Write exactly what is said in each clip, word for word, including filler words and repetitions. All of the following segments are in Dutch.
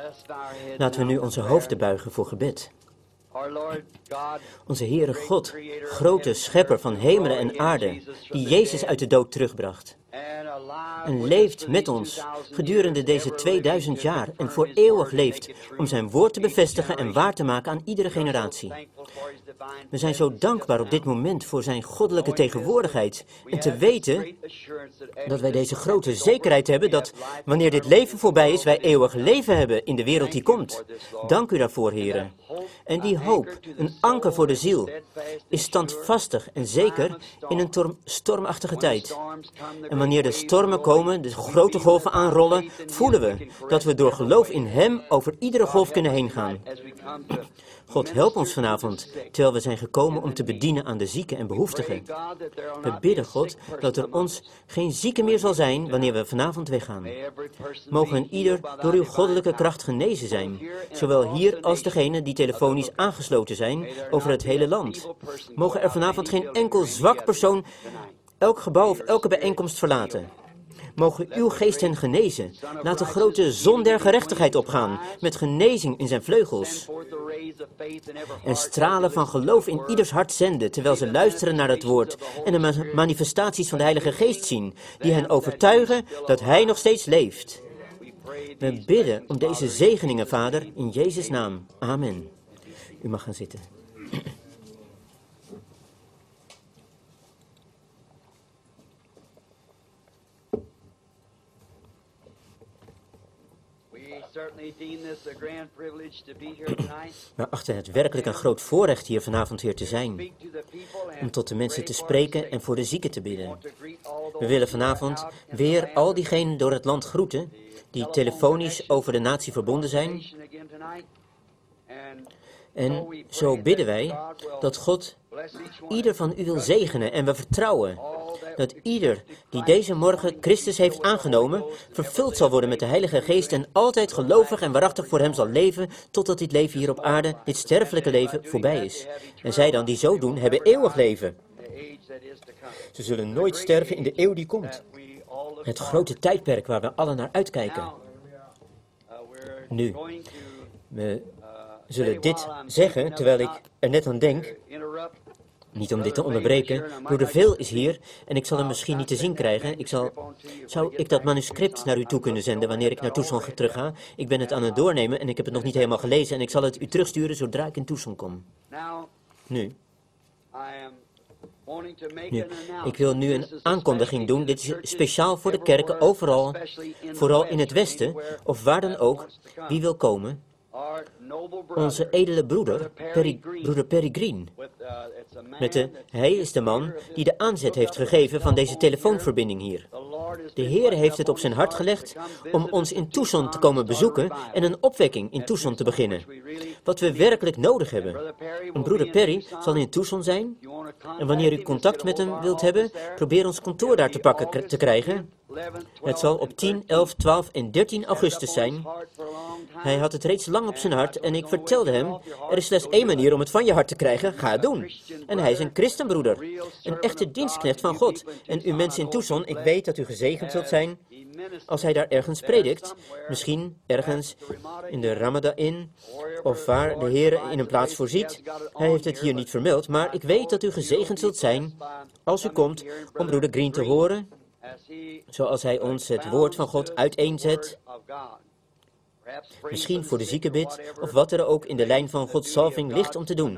Laten we nu onze hoofden buigen voor gebed. Onze Heere God, grote schepper van hemelen en aarde, die Jezus uit de dood terugbracht. En leeft met ons gedurende deze tweeduizend jaar en voor eeuwig leeft om zijn woord te bevestigen en waar te maken aan iedere generatie. We zijn zo dankbaar op dit moment voor zijn goddelijke tegenwoordigheid en te weten dat wij deze grote zekerheid hebben dat wanneer dit leven voorbij is, wij eeuwig leven hebben in de wereld die komt. Dank u daarvoor, Heere. En die hoop, een anker voor de ziel, is standvastig en zeker in een torm- stormachtige tijd. En wanneer de stormen komen, de grote golven aanrollen, voelen we dat we door geloof in Hem over iedere golf kunnen heen gaan. God, help ons vanavond, terwijl we zijn gekomen om te bedienen aan de zieken en behoeftigen. We bidden, God, dat er ons geen zieke meer zal zijn wanneer we vanavond weggaan. Mogen een ieder door uw goddelijke kracht genezen zijn, zowel hier als degenen die telefonisch aangesloten zijn over het hele land. Mogen er vanavond geen enkel zwak persoon elk gebouw of elke bijeenkomst verlaten. Mogen uw geest hen genezen. Laat de grote zon der gerechtigheid opgaan, met genezing in zijn vleugels. En stralen van geloof in ieders hart zenden, terwijl ze luisteren naar het woord en de ma- manifestaties van de Heilige Geest zien, die hen overtuigen dat Hij nog steeds leeft. We bidden om deze zegeningen, Vader, in Jezus' naam. Amen. U mag gaan zitten. We achten het werkelijk een groot voorrecht hier vanavond weer te zijn, om tot de mensen te spreken en voor de zieken te bidden. We willen vanavond weer al diegenen door het land groeten, die telefonisch over de natie verbonden zijn. En zo bidden wij dat God ieder van u wil zegenen en we vertrouwen dat ieder die deze morgen Christus heeft aangenomen, vervuld zal worden met de Heilige Geest en altijd gelovig en waarachtig voor hem zal leven, totdat dit leven hier op aarde, dit sterfelijke leven, voorbij is. En zij dan die zo doen, hebben eeuwig leven. Ze zullen nooit sterven in de eeuw die komt. Het grote tijdperk waar we allen naar uitkijken. Nu, we zullen dit zeggen, terwijl ik er net aan denk. Niet om dit te onderbreken, broeder Veel is hier en ik zal hem misschien niet te zien krijgen. Ik zal, zou ik dat manuscript naar u toe kunnen zenden wanneer ik naar Tucson terug ga? Ik ben het aan het doornemen en ik heb het nog niet helemaal gelezen en ik zal het u terugsturen zodra ik in Tucson kom. Nu. Nu, ik wil nu een aankondiging doen. Dit is speciaal voor de kerken overal, vooral in het Westen, of waar dan ook, wie wil komen. Onze edele broeder, Perry, broeder Perry Green. Met de, hij is de man die de aanzet heeft gegeven van deze telefoonverbinding hier. De Heer heeft het op zijn hart gelegd om ons in Tucson te komen bezoeken en een opwekking in Tucson te beginnen. Wat we werkelijk nodig hebben. Een broeder Perry zal in Tucson zijn. En wanneer u contact met hem wilt hebben, probeer ons kantoor daar te pakken te krijgen. Het zal op tien, elf, twaalf en dertien augustus zijn. Hij had het reeds lang op zijn hart en ik vertelde hem, er is slechts één manier om het van je hart te krijgen, ga het doen. En hij is een christenbroeder, een echte dienstknecht van God. En u mensen in Tucson, ik weet dat u gezegend zult zijn als hij daar ergens predikt, misschien ergens in de Ramada Inn, of waar de Heer in een plaats voorziet. Hij heeft het hier niet vermeld, maar ik weet dat u gezegend zult zijn als u komt om broeder Green te horen, zoals hij ons het woord van God uiteenzet. Misschien voor de zieke bidt, of wat er ook in de lijn van Gods salving ligt om te doen.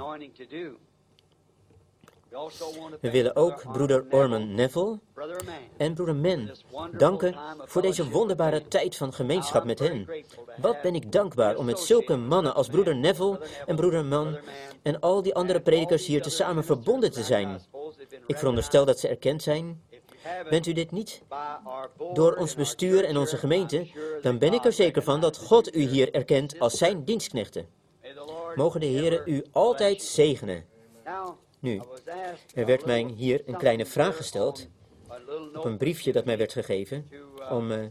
We willen ook broeder Orman Neville en broeder Mann danken voor deze wonderbare tijd van gemeenschap met hen. Wat ben ik dankbaar om met zulke mannen als broeder Neville en broeder Mann en al die andere predikers hier tezamen verbonden te zijn. Ik veronderstel dat ze erkend zijn. Bent u dit niet door ons bestuur en onze gemeente, dan ben ik er zeker van dat God u hier erkent als zijn dienstknechten. Mogen de Heere u altijd zegenen. Nu, er werd mij hier een kleine vraag gesteld, op een briefje dat mij werd gegeven, om uh,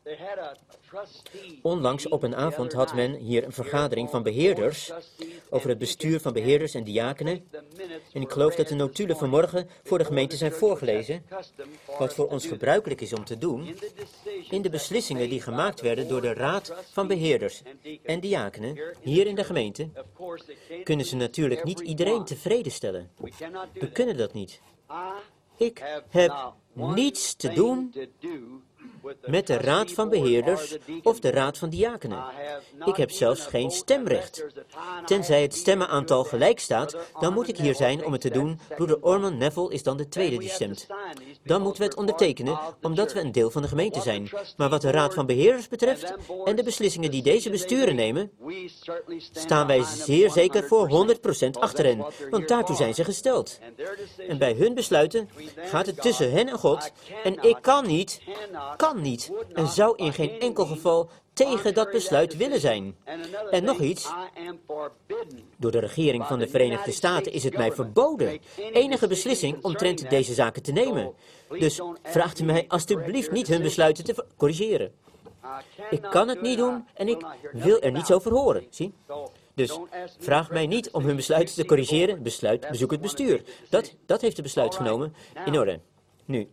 Onlangs op een avond had men hier een vergadering van beheerders over het bestuur van beheerders en diakenen. En ik geloof dat de notulen vanmorgen voor de gemeente zijn voorgelezen, wat voor ons gebruikelijk is om te doen in de beslissingen die gemaakt werden door de raad van beheerders en diakenen hier in de gemeente. Kunnen ze natuurlijk niet iedereen tevreden stellen. We kunnen dat niet. Ik heb niets te doen met de raad van beheerders of de raad van diakenen. Ik heb zelfs geen stemrecht. Tenzij het stemmenaantal gelijk staat, dan moet ik hier zijn om het te doen. Broeder Orman Neville is dan de tweede die stemt. Dan moeten we het ondertekenen, omdat we een deel van de gemeente zijn. Maar wat de raad van beheerders betreft en de beslissingen die deze besturen nemen, staan wij zeer zeker voor honderd procent achter hen, want daartoe zijn ze gesteld. En bij hun besluiten gaat het tussen hen en God, en ik kan niet, kan niet en zou in geen enkel geval tegen dat besluit willen zijn. En nog iets, door de regering van de Verenigde Staten is het mij verboden enige beslissing omtrent deze zaken te nemen. Dus vraagt u mij alstublieft niet hun besluiten te corrigeren. Ik kan het niet doen en ik wil er niets over horen, zie? Dus vraag mij niet om hun besluiten te corrigeren, besluit, bezoek het bestuur. Dat, dat heeft het besluit genomen, in orde. Nu,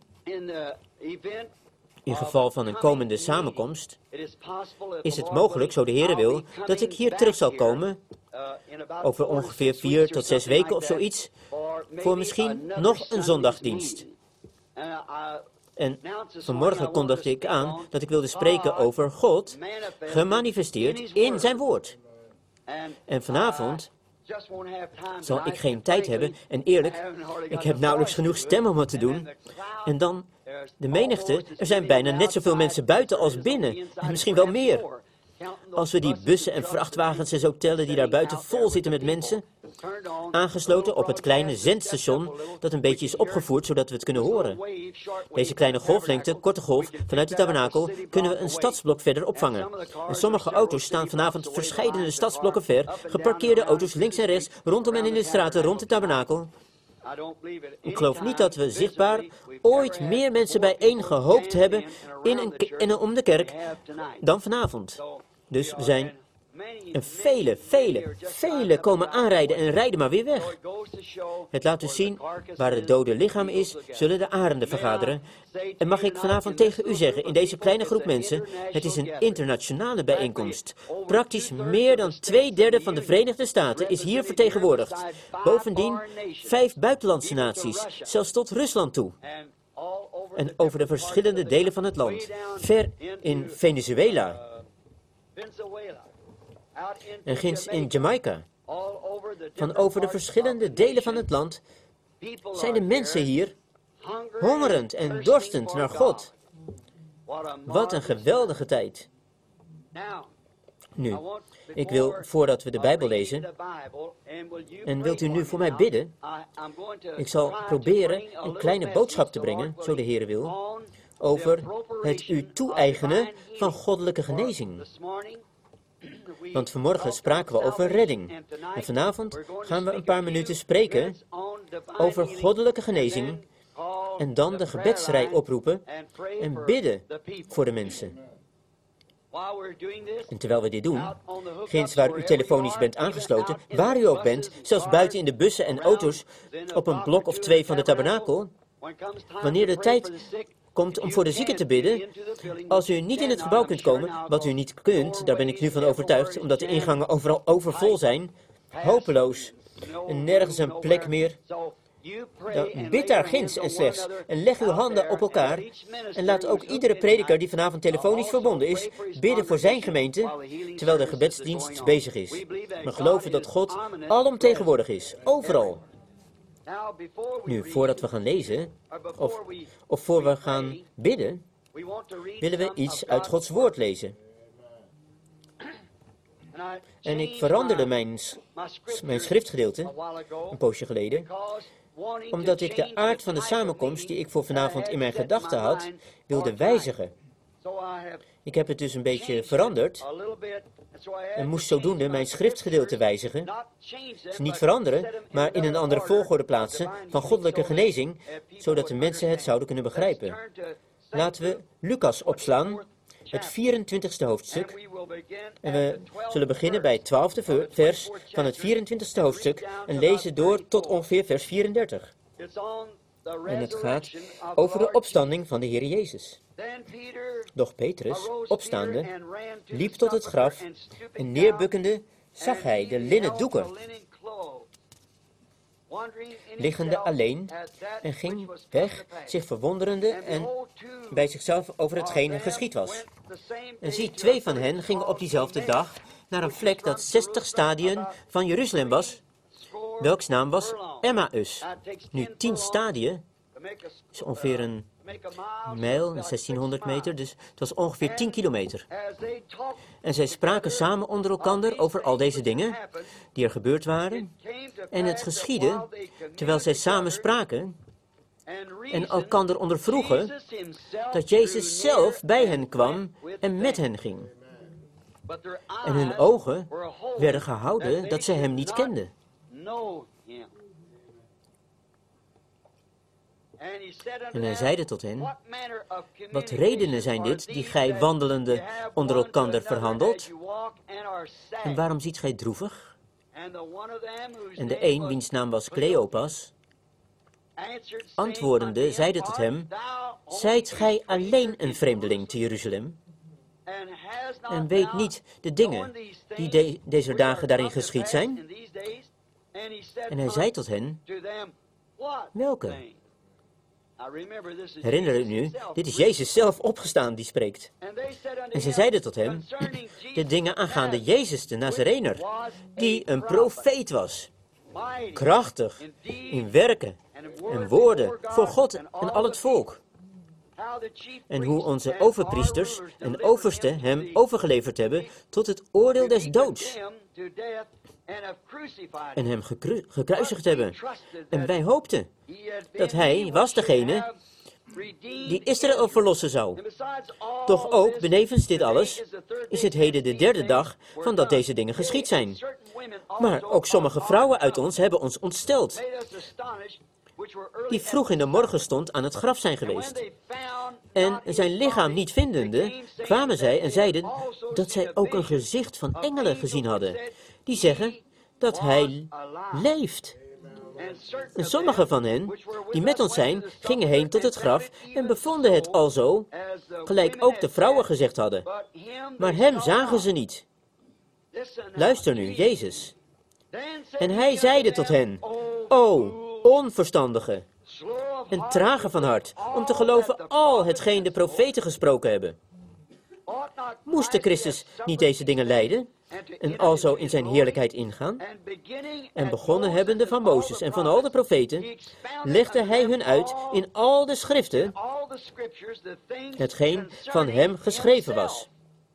in geval van een komende samenkomst, is het mogelijk, zo de Heere wil, dat ik hier terug zal komen, over ongeveer vier tot zes weken of zoiets, voor misschien nog een zondagdienst. En vanmorgen kondigde ik aan dat ik wilde spreken over God, gemanifesteerd in zijn woord. En vanavond zal ik geen tijd hebben, en eerlijk, ik heb nauwelijks genoeg stem om het te doen. En dan, de menigte, er zijn bijna net zoveel mensen buiten als binnen, en misschien wel meer. Als we die bussen en vrachtwagens en zo tellen die daar buiten vol zitten met mensen, aangesloten op het kleine zendstation dat een beetje is opgevoerd zodat we het kunnen horen. Deze kleine golflengte, korte golf, vanuit de tabernakel kunnen we een stadsblok verder opvangen. En sommige auto's staan vanavond verscheidene stadsblokken ver, geparkeerde auto's links en rechts, rondom en in de straten rond de tabernakel. Ik geloof niet dat we zichtbaar ooit meer mensen bijeen gehoopt hebben in en, en om de kerk dan vanavond. Dus we zijn... En vele, vele, vele komen aanrijden en rijden maar weer weg. Het laat dus zien, waar het dode lichaam is, zullen de arenden vergaderen. En mag ik vanavond tegen u zeggen, in deze kleine groep mensen, het is een internationale bijeenkomst. Praktisch meer dan twee derde van de Verenigde Staten is hier vertegenwoordigd. Bovendien vijf buitenlandse naties, zelfs tot Rusland toe. En over de verschillende delen van het land. Ver in Venezuela. En ginds in Jamaica. Van over de verschillende delen van het land zijn de mensen hier hongerend en dorstend naar God. Wat een geweldige tijd. Nu, ik wil, voordat we de Bijbel lezen, en wilt u nu voor mij bidden, ik zal proberen een kleine boodschap te brengen, zo de Heer wil, over het u toe-eigenen van goddelijke genezing. Want vanmorgen spraken we over redding. En vanavond gaan we een paar minuten spreken over goddelijke genezing en dan de gebedsrij oproepen en bidden voor de mensen. En terwijl we dit doen, ginds waar u telefonisch bent aangesloten, waar u ook bent, zelfs buiten in de bussen en auto's, op een blok of twee van de tabernakel, wanneer de tijd komt om voor de zieken te bidden, als u niet in het gebouw kunt komen, wat u niet kunt, daar ben ik nu van overtuigd, omdat de ingangen overal overvol zijn, hopeloos, en nergens een plek meer, dan bid daar ginds en slechts, en leg uw handen op elkaar, en laat ook iedere prediker die vanavond telefonisch verbonden is, bidden voor zijn gemeente, terwijl de gebedsdienst bezig is. We geloven dat God alomtegenwoordig is, overal. Nu, voordat we gaan lezen, of, of voor we gaan bidden, willen we iets uit Gods woord lezen. En ik veranderde mijn, mijn schriftgedeelte, een poosje geleden, omdat ik de aard van de samenkomst die ik voor vanavond in mijn gedachten had, wilde wijzigen. Ik heb het dus een beetje veranderd en moest zodoende mijn schriftgedeelte wijzigen. Dus niet veranderen, maar in een andere volgorde plaatsen van goddelijke genezing, zodat de mensen het zouden kunnen begrijpen. Laten we Lucas opslaan, het vierentwintigste hoofdstuk. En we zullen beginnen bij het twaalfde vers van het vierentwintigste hoofdstuk en lezen door tot ongeveer vers vierendertig. En het gaat over de opstanding van de Heer Jezus. Doch Petrus, opstaande, liep tot het graf en neerbukkende zag hij de linnen doeken liggende alleen en ging weg, zich verwonderende en bij zichzelf over hetgeen geschied was. En zie, twee van hen gingen op diezelfde dag naar een vlek dat zestig stadien van Jeruzalem was, welks naam was Emmaus. Nu, tien stadien is ongeveer een mijl, zestienhonderd meter, dus het was ongeveer tien kilometer. En zij spraken samen onder elkander over al deze dingen die er gebeurd waren. En het geschiedde, terwijl zij samen spraken en elkander ondervroegen, dat Jezus zelf bij hen kwam en met hen ging. En hun ogen werden gehouden dat zij hem niet kenden. En hij zeide tot hen, wat redenen zijn dit, die gij wandelende onder elkander verhandelt? En waarom ziet gij droevig? En de een, wiens naam was Cleopas, antwoordende, zeide tot hem, zijt gij alleen een vreemdeling te Jeruzalem? En weet niet de dingen die de, deze dagen daarin geschied zijn? En hij zei tot hen, welke? Herinner u nu, dit is Jezus zelf opgestaan die spreekt. En ze zeiden tot hem, de dingen aangaande Jezus de Nazarener, die een profeet was, krachtig in werken en woorden voor God en al het volk. En hoe onze overpriesters en oversten hem overgeleverd hebben tot het oordeel des doods. En hem gekru- gekruisigd hebben. En wij hoopten dat hij was degene die Israël verlossen zou. Toch ook, benevens dit alles, is het heden de derde dag van dat deze dingen geschied zijn. Maar ook sommige vrouwen uit ons hebben ons ontsteld, die vroeg in de morgenstond aan het graf zijn geweest. En zijn lichaam niet vindende, kwamen zij en zeiden dat zij ook een gezicht van engelen gezien hadden, die zeggen dat hij leeft. En sommige van hen, die met ons zijn, gingen heen tot het graf en bevonden het alzo, gelijk ook de vrouwen gezegd hadden. Maar hem zagen ze niet. Luister nu, Jezus. En hij zeide tot hen, o, onverstandige en trage van hart, om te geloven al hetgeen de profeten gesproken hebben. Moest de Christus niet deze dingen lijden en alzo in zijn heerlijkheid ingaan? En begonnen hebbende van Mozes en van al de profeten, legde hij hun uit in al de schriften hetgeen van hem geschreven was.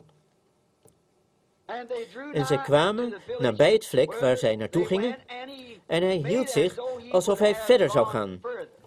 En zij kwamen nabij het vlek waar zij naartoe gingen, en hij hield zich alsof hij verder zou gaan.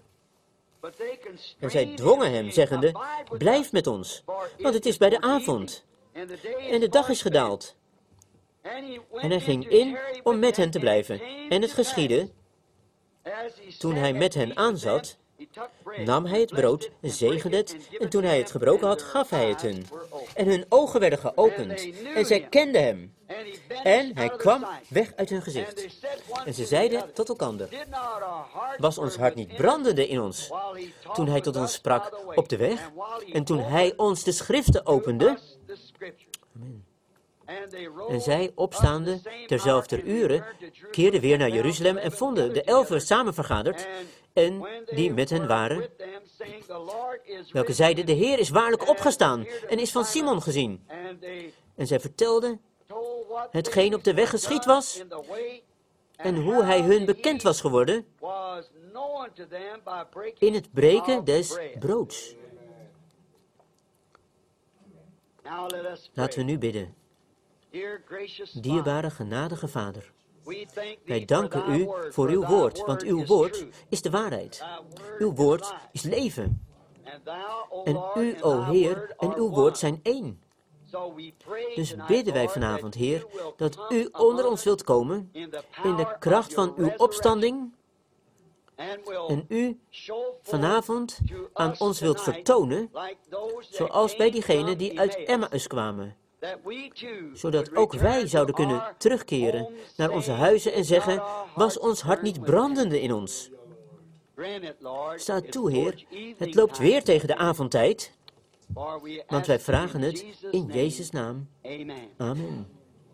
En zij dwongen hem, zeggende, blijf met ons, want het is bij de avond, en de dag is gedaald. En hij ging in om met hen te blijven. En het geschiedde, toen hij met hen aanzat, nam hij het brood, zegende het, en toen hij het gebroken had, gaf hij het hun. En hun ogen werden geopend, en zij kenden hem. En hij kwam weg uit hun gezicht. En ze zeiden tot elkander, was ons hart niet brandende in ons, toen hij tot ons sprak op de weg, en toen hij ons de schriften opende? Amen. En zij, opstaande, terzelfde uren, keerden weer naar Jeruzalem en vonden de elfen samen vergaderd, en die met hen waren, welke zeiden, de Heer is waarlijk opgestaan en is van Simon gezien. En zij vertelden hetgeen op de weg geschied was, en hoe hij hun bekend was geworden in het breken des broods. Laten we nu bidden. Dierbare, genadige Vader, wij danken u voor uw woord, want uw woord is de waarheid. Uw woord is leven. En u, o Heer, en uw woord zijn één. Dus bidden wij vanavond, Heer, dat u onder ons wilt komen in de kracht van uw opstanding en u vanavond aan ons wilt vertonen, zoals bij diegenen die uit Emmaus kwamen. Zodat ook wij zouden kunnen terugkeren naar onze huizen en zeggen, was ons hart niet brandende in ons? Sta toe, Heer, het loopt weer tegen de avondtijd, want wij vragen het in Jezus' naam. Amen.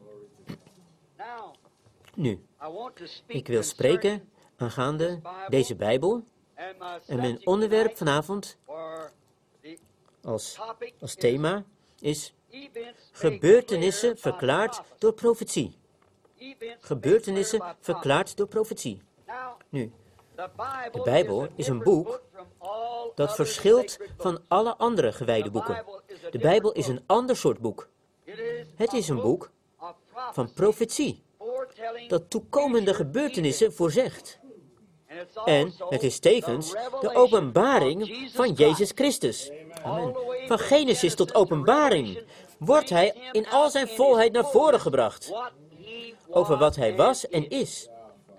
Nu, ik wil spreken aangaande deze Bijbel en mijn onderwerp vanavond als, als thema is gebeurtenissen verklaard door profetie. Gebeurtenissen verklaard door profetie. Nu, de Bijbel is een boek dat verschilt van alle andere gewijde boeken. De Bijbel is een ander soort boek. Het is een boek van profetie, dat toekomende gebeurtenissen voorzegt. En het is tevens de openbaring van Jezus Christus. Amen. Van Genesis tot openbaring wordt hij in al zijn volheid naar voren gebracht. Over wat hij was en is.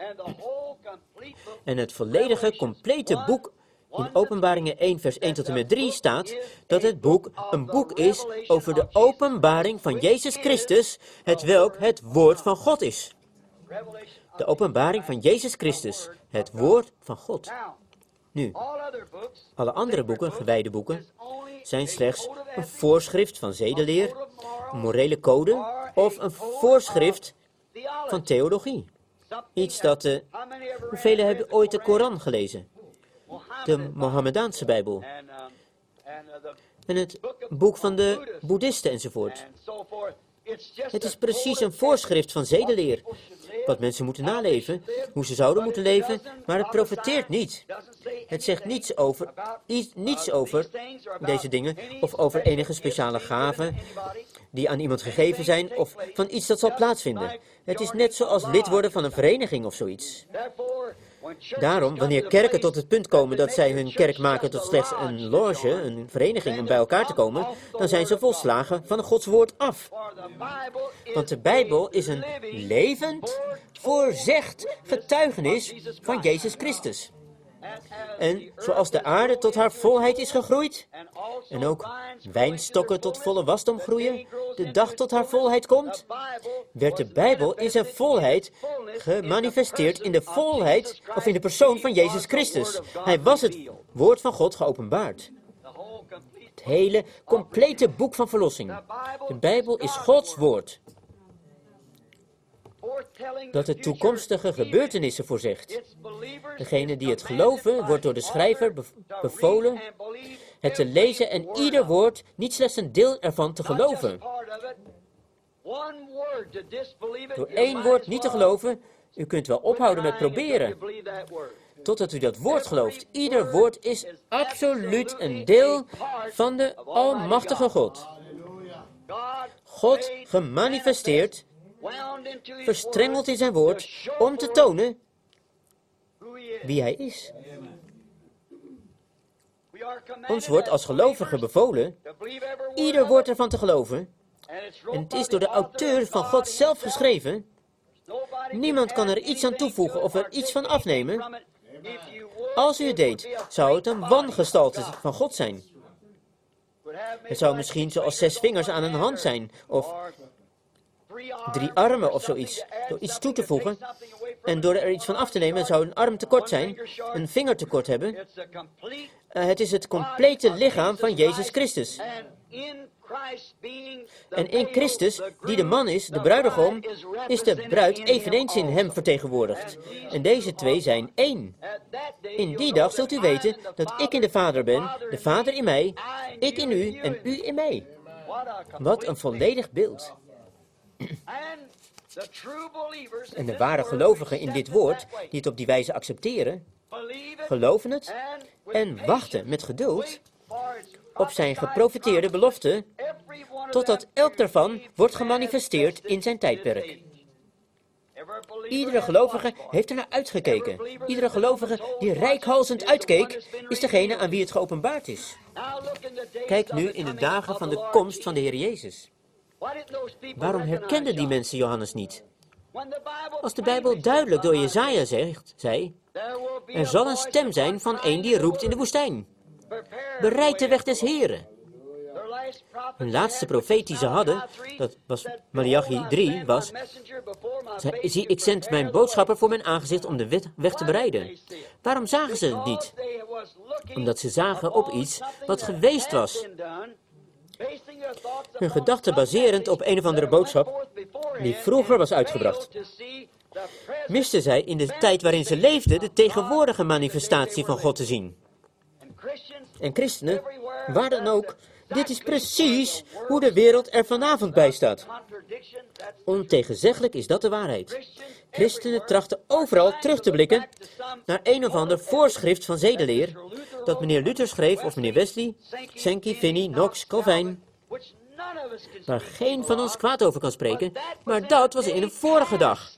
En het volledige, complete boek in Openbaringen één vers één tot en met drie staat dat het boek een boek is over de openbaring van Jezus Christus, hetwelk het woord van God is. De openbaring van Jezus Christus, het woord van God. Nu, alle andere boeken, gewijde boeken, zijn slechts een voorschrift van zedeleer, een morele code of een voorschrift van theologie. Iets dat, uh, hoeveel hebben ooit de Koran gelezen? De Mohammedaanse Bijbel. En het boek van de boeddhisten enzovoort. Het is precies een voorschrift van zedeleer. Wat mensen moeten naleven, hoe ze zouden moeten leven, maar het profeteert niet. Het zegt niets over, iets, niets over deze dingen, of over enige speciale gaven die aan iemand gegeven zijn, of van iets dat zal plaatsvinden. Het is net zoals lid worden van een vereniging of zoiets. Daarom, wanneer kerken tot het punt komen dat zij hun kerk maken tot slechts een loge, een vereniging om bij elkaar te komen, dan zijn ze volslagen van Gods woord af. Want de Bijbel is een levend, voorzegd getuigenis van Jezus Christus. En zoals de aarde tot haar volheid is gegroeid, en ook wijnstokken tot volle wasdom groeien, de dag tot haar volheid komt, werd de Bijbel in zijn volheid gemanifesteerd in de volheid, of in de persoon van Jezus Christus. Hij was het woord van God geopenbaard. Het hele, complete boek van verlossing. De Bijbel is Gods woord, dat het toekomstige gebeurtenissen voorzegt. Degene die het geloven, wordt door de schrijver bevolen het te lezen en ieder woord, niet slechts een deel ervan, te geloven. Door één woord niet te geloven, u kunt wel ophouden met proberen, totdat u dat woord gelooft. Ieder woord is absoluut een deel van de Almachtige God. God gemanifesteerd, verstrengeld in zijn woord, om te tonen wie hij is. Ons wordt als gelovigen bevolen ieder woord ervan te geloven. En het is door de auteur van God zelf geschreven. Niemand kan er iets aan toevoegen of er iets van afnemen. Als u het deed, zou het een wangestalte van God zijn. Het zou misschien zoals zes vingers aan een hand zijn, of drie armen of zoiets. Door iets toe te voegen en door er iets van af te nemen, zou een arm tekort zijn, een vinger tekort hebben. Uh, het is het complete lichaam van Jezus Christus. En in Christus, die de man is, de bruidegom, is de bruid eveneens in hem vertegenwoordigd. En deze twee zijn één. In die dag zult u weten dat ik in de Vader ben, de Vader in mij, ik in u en u in mij. Wat een volledig beeld. En de ware gelovigen in dit woord, die het op die wijze accepteren, geloven het en wachten met geduld op zijn geprofeteerde belofte, totdat elk daarvan wordt gemanifesteerd in zijn tijdperk. Iedere gelovige heeft er naar uitgekeken. Iedere gelovige die reikhalzend uitkeek, is degene aan wie het geopenbaard is. Kijk nu in de dagen van de komst van de Heer Jezus. Waarom herkenden die mensen Johannes niet? Als de Bijbel duidelijk door Jesaja zegt, zei, Er zal een stem zijn van een die roept in de woestijn. Bereid de weg des Heren. Hun laatste profeet die ze hadden, dat was Maleachi drie, was: zie, ik zend mijn boodschapper voor mijn aangezicht om de weg te bereiden. Waarom zagen ze het niet? Omdat ze zagen op iets wat geweest was. Hun gedachten baserend op een of andere boodschap die vroeger was uitgebracht. Misten zij in de tijd waarin ze leefden de tegenwoordige manifestatie van God te zien. En christenen, waar dan ook, dit is precies hoe de wereld er vanavond bij staat. Ontegenzeggelijk is dat de waarheid. Christenen trachten overal terug te blikken naar een of ander voorschrift van zedeleer dat meneer Luther schreef, of meneer Wesley, Sankey, Finney, Knox, Calvijn, waar geen van ons kwaad over kan spreken, maar dat was in een vorige dag.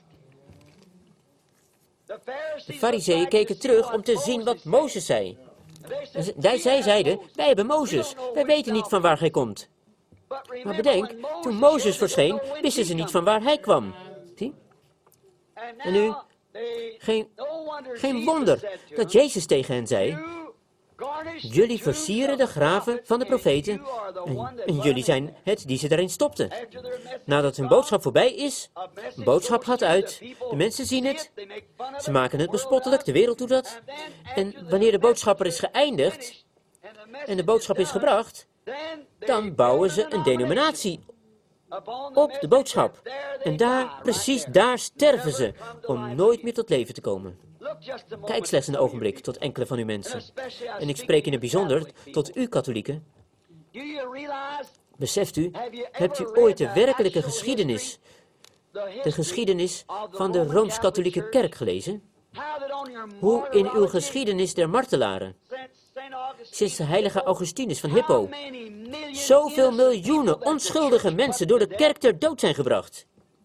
De farizeeën keken terug om te zien wat Mozes zei. En zij zeiden, wij hebben Mozes, wij weten niet van waar hij komt. Maar bedenk, toen Mozes verscheen, wisten ze niet van waar hij kwam. Zie? En nu, geen, geen wonder dat Jezus tegen hen zei: jullie versieren de graven van de profeten en, en jullie zijn het die ze daarin stopten. Nadat hun boodschap voorbij is, een boodschap gaat uit, de mensen zien het, ze maken het bespottelijk, de wereld doet dat. En wanneer de boodschapper is geëindigd en de boodschap is gebracht, dan bouwen ze een denominatie op de boodschap. En daar, precies daar sterven ze, om nooit meer tot leven te komen. Kijk slechts een ogenblik tot enkele van uw mensen. En ik spreek in het bijzonder tot u katholieken. Beseft u, hebt u ooit de werkelijke geschiedenis, de geschiedenis van de Rooms-Katholieke Kerk gelezen? Hoe in uw geschiedenis der martelaren, sinds de heilige Augustinus van Hippo, zoveel miljoenen onschuldige mensen door de kerk ter dood zijn gebracht.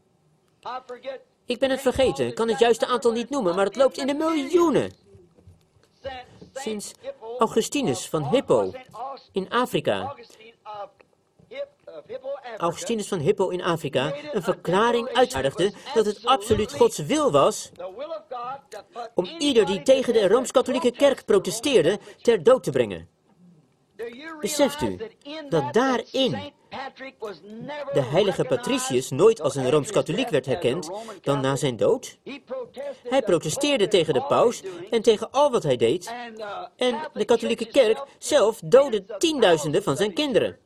Ik ben het vergeten, ik kan het juiste aantal niet noemen, maar het loopt in de miljoenen. Sinds Augustinus van Hippo in Afrika, Augustinus van Hippo in Afrika, een verklaring uitvaardigde dat het absoluut Gods wil was om ieder die tegen de Rooms-Katholieke Kerk protesteerde ter dood te brengen. Beseft u dat daarin de heilige Patricius nooit als een Rooms-Katholiek werd herkend dan na zijn dood? Hij protesteerde tegen de paus en tegen al wat hij deed. En de katholieke kerk zelf doodde tienduizenden van zijn kinderen.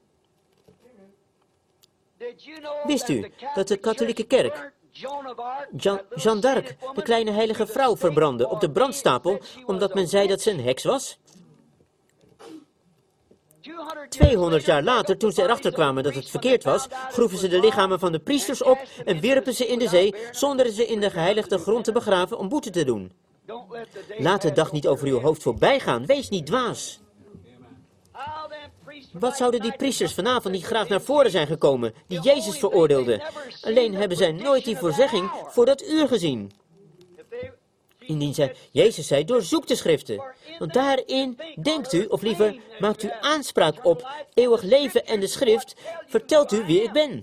Wist u dat de katholieke kerk Jean, Jeanne d'Arc, de kleine heilige vrouw, verbrandde op de brandstapel omdat men zei dat ze een heks was? tweehonderd jaar later, toen ze erachter kwamen dat het verkeerd was, groeven ze de lichamen van de priesters op en wierpen ze in de zee, zonder ze in de geheiligde grond te begraven om boete te doen. Laat de dag niet over uw hoofd voorbij gaan, wees niet dwaas. Wat zouden die priesters vanavond niet graag naar voren zijn gekomen, die Jezus veroordeelden? Alleen hebben zij nooit die voorzegging voor dat uur gezien. Indien zij, Jezus zei, doorzoek de schriften. Want daarin denkt u, of liever, maakt u aanspraak op eeuwig leven en de schrift, vertelt u wie ik ben.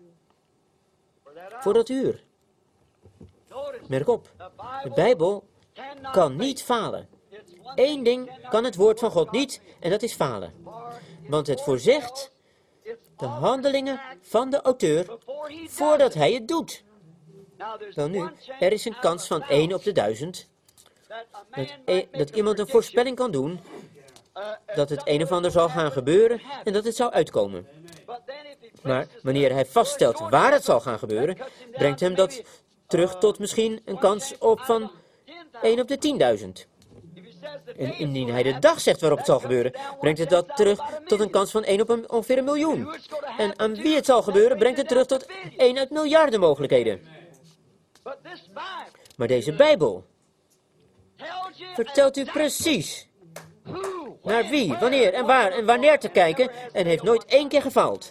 Voor dat uur. Merk op, de Bijbel kan niet falen. Eén ding kan het woord van God niet, en dat is falen. Want het voorzegt de handelingen van de auteur voordat hij het doet. Wel nu, er is een kans van één op de duizend dat, e dat iemand een voorspelling kan doen dat het een of ander zal gaan gebeuren en dat het zou uitkomen. Maar wanneer hij vaststelt waar het zal gaan gebeuren, brengt hem dat terug tot misschien een kans op van één op de tienduizend. En indien hij de dag zegt waarop het zal gebeuren, brengt het dat terug tot een kans van één op een, ongeveer een miljoen. En aan wie het zal gebeuren, brengt het terug tot één uit miljarden mogelijkheden. Maar deze Bijbel vertelt u precies naar wie, wanneer en waar en wanneer te kijken en heeft nooit één keer gefaald.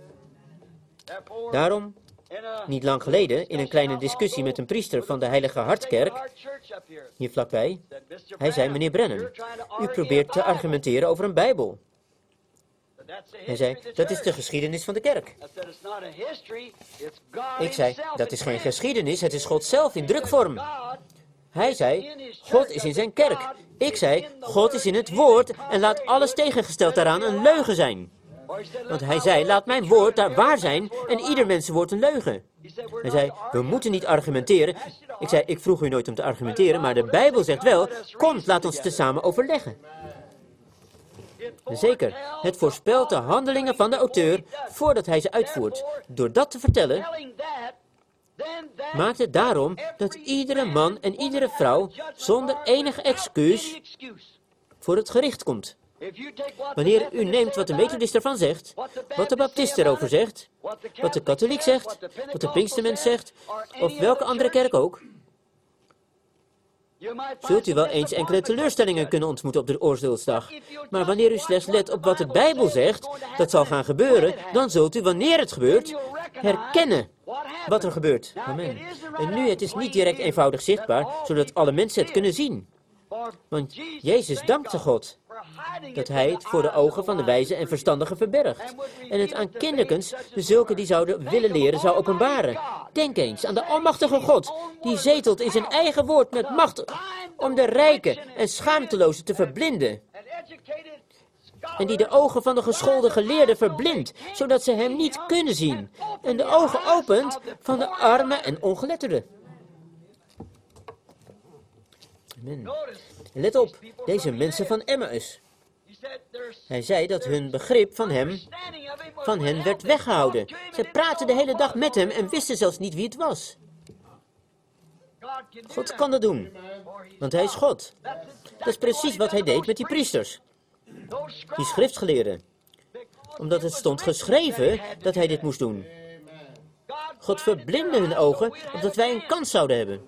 Daarom, niet lang geleden, in een kleine discussie met een priester van de Heilige Hartkerk, hier vlakbij, hij zei, meneer Brennan, u probeert te argumenteren over een Bijbel. Hij zei, dat is de geschiedenis van de kerk. Ik zei, dat is geen geschiedenis, het is God zelf in drukvorm. Hij zei, God is in zijn kerk. Ik zei, God is in het woord en laat alles tegengesteld daaraan een leugen zijn. Want hij zei, laat mijn woord daar waar zijn en ieder mensenwoord een leugen. Hij zei, we moeten niet argumenteren. Ik zei, ik vroeg u nooit om te argumenteren, maar de Bijbel zegt wel, kom, laat ons tezamen overleggen. Zeker, het voorspelt de handelingen van de auteur voordat hij ze uitvoert. Door dat te vertellen, maakt het daarom dat iedere man en iedere vrouw zonder enig excuus voor het gericht komt. Wanneer u neemt wat de methodist ervan zegt, wat de baptist erover zegt, wat de katholiek zegt, wat de pinkstermens zegt, of welke andere kerk ook, zult u wel eens enkele teleurstellingen kunnen ontmoeten op de oordeelsdag. Maar wanneer u slechts let op wat de Bijbel zegt, dat zal gaan gebeuren, dan zult u, wanneer het gebeurt, herkennen wat er gebeurt. Amen. En nu, het is niet direct eenvoudig zichtbaar, zodat alle mensen het kunnen zien. Want Jezus dankte God dat hij het voor de ogen van de wijze en verstandigen verbergt. En het aan kinderkens, de zulke die zouden willen leren, zou openbaren. Denk eens aan de almachtige God, die zetelt in zijn eigen woord met macht om de rijken en schaamtelozen te verblinden. En die de ogen van de geschoolde geleerden verblindt, zodat ze hem niet kunnen zien. En de ogen opent van de armen en ongeletterden. Amen. Let op, deze mensen van Emmaus. Hij zei dat hun begrip van hem, van hen werd weggehouden. Zij praten de hele dag met hem en wisten zelfs niet wie het was. God kan dat doen, want hij is God. Dat is precies wat hij deed met die priesters, die schriftgeleerden. Omdat het stond geschreven dat hij dit moest doen. God verblindde hun ogen, opdat wij een kans zouden hebben.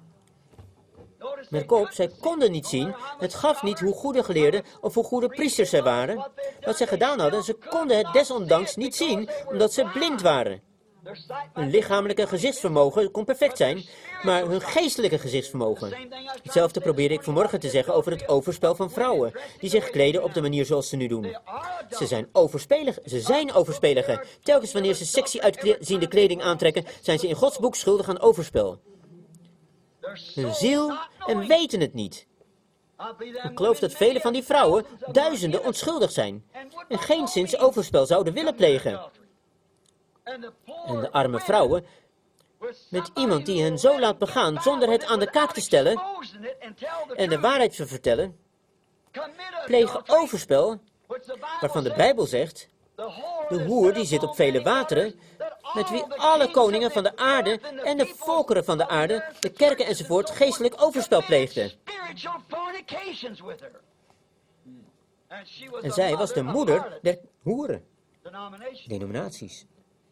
Merk op, zij konden niet zien, het gaf niet hoe goede geleerden of hoe goede priesters zij waren. Wat zij gedaan hadden, ze konden het desondanks niet zien, omdat ze blind waren. Hun lichamelijke gezichtsvermogen kon perfect zijn, maar hun geestelijke gezichtsvermogen. Hetzelfde probeerde ik vanmorgen te zeggen over het overspel van vrouwen, die zich kleden op de manier zoals ze nu doen. Ze zijn overspelig, ze zijn overspeligen. Telkens wanneer ze sexy uitziende kleding aantrekken, zijn ze in Gods boek schuldig aan overspel. Hun ziel en weten het niet. Ik geloof dat vele van die vrouwen, duizenden, onschuldig zijn en geenszins overspel zouden willen plegen. En de arme vrouwen, met iemand die hen zo laat begaan zonder het aan de kaak te stellen en de waarheid te vertellen, plegen overspel, waarvan de Bijbel zegt, de hoer die zit op vele wateren, met wie alle koningen van de aarde en de volkeren van de aarde, de kerken enzovoort, geestelijk overspel pleegden. En zij was de moeder der hoeren, denominaties.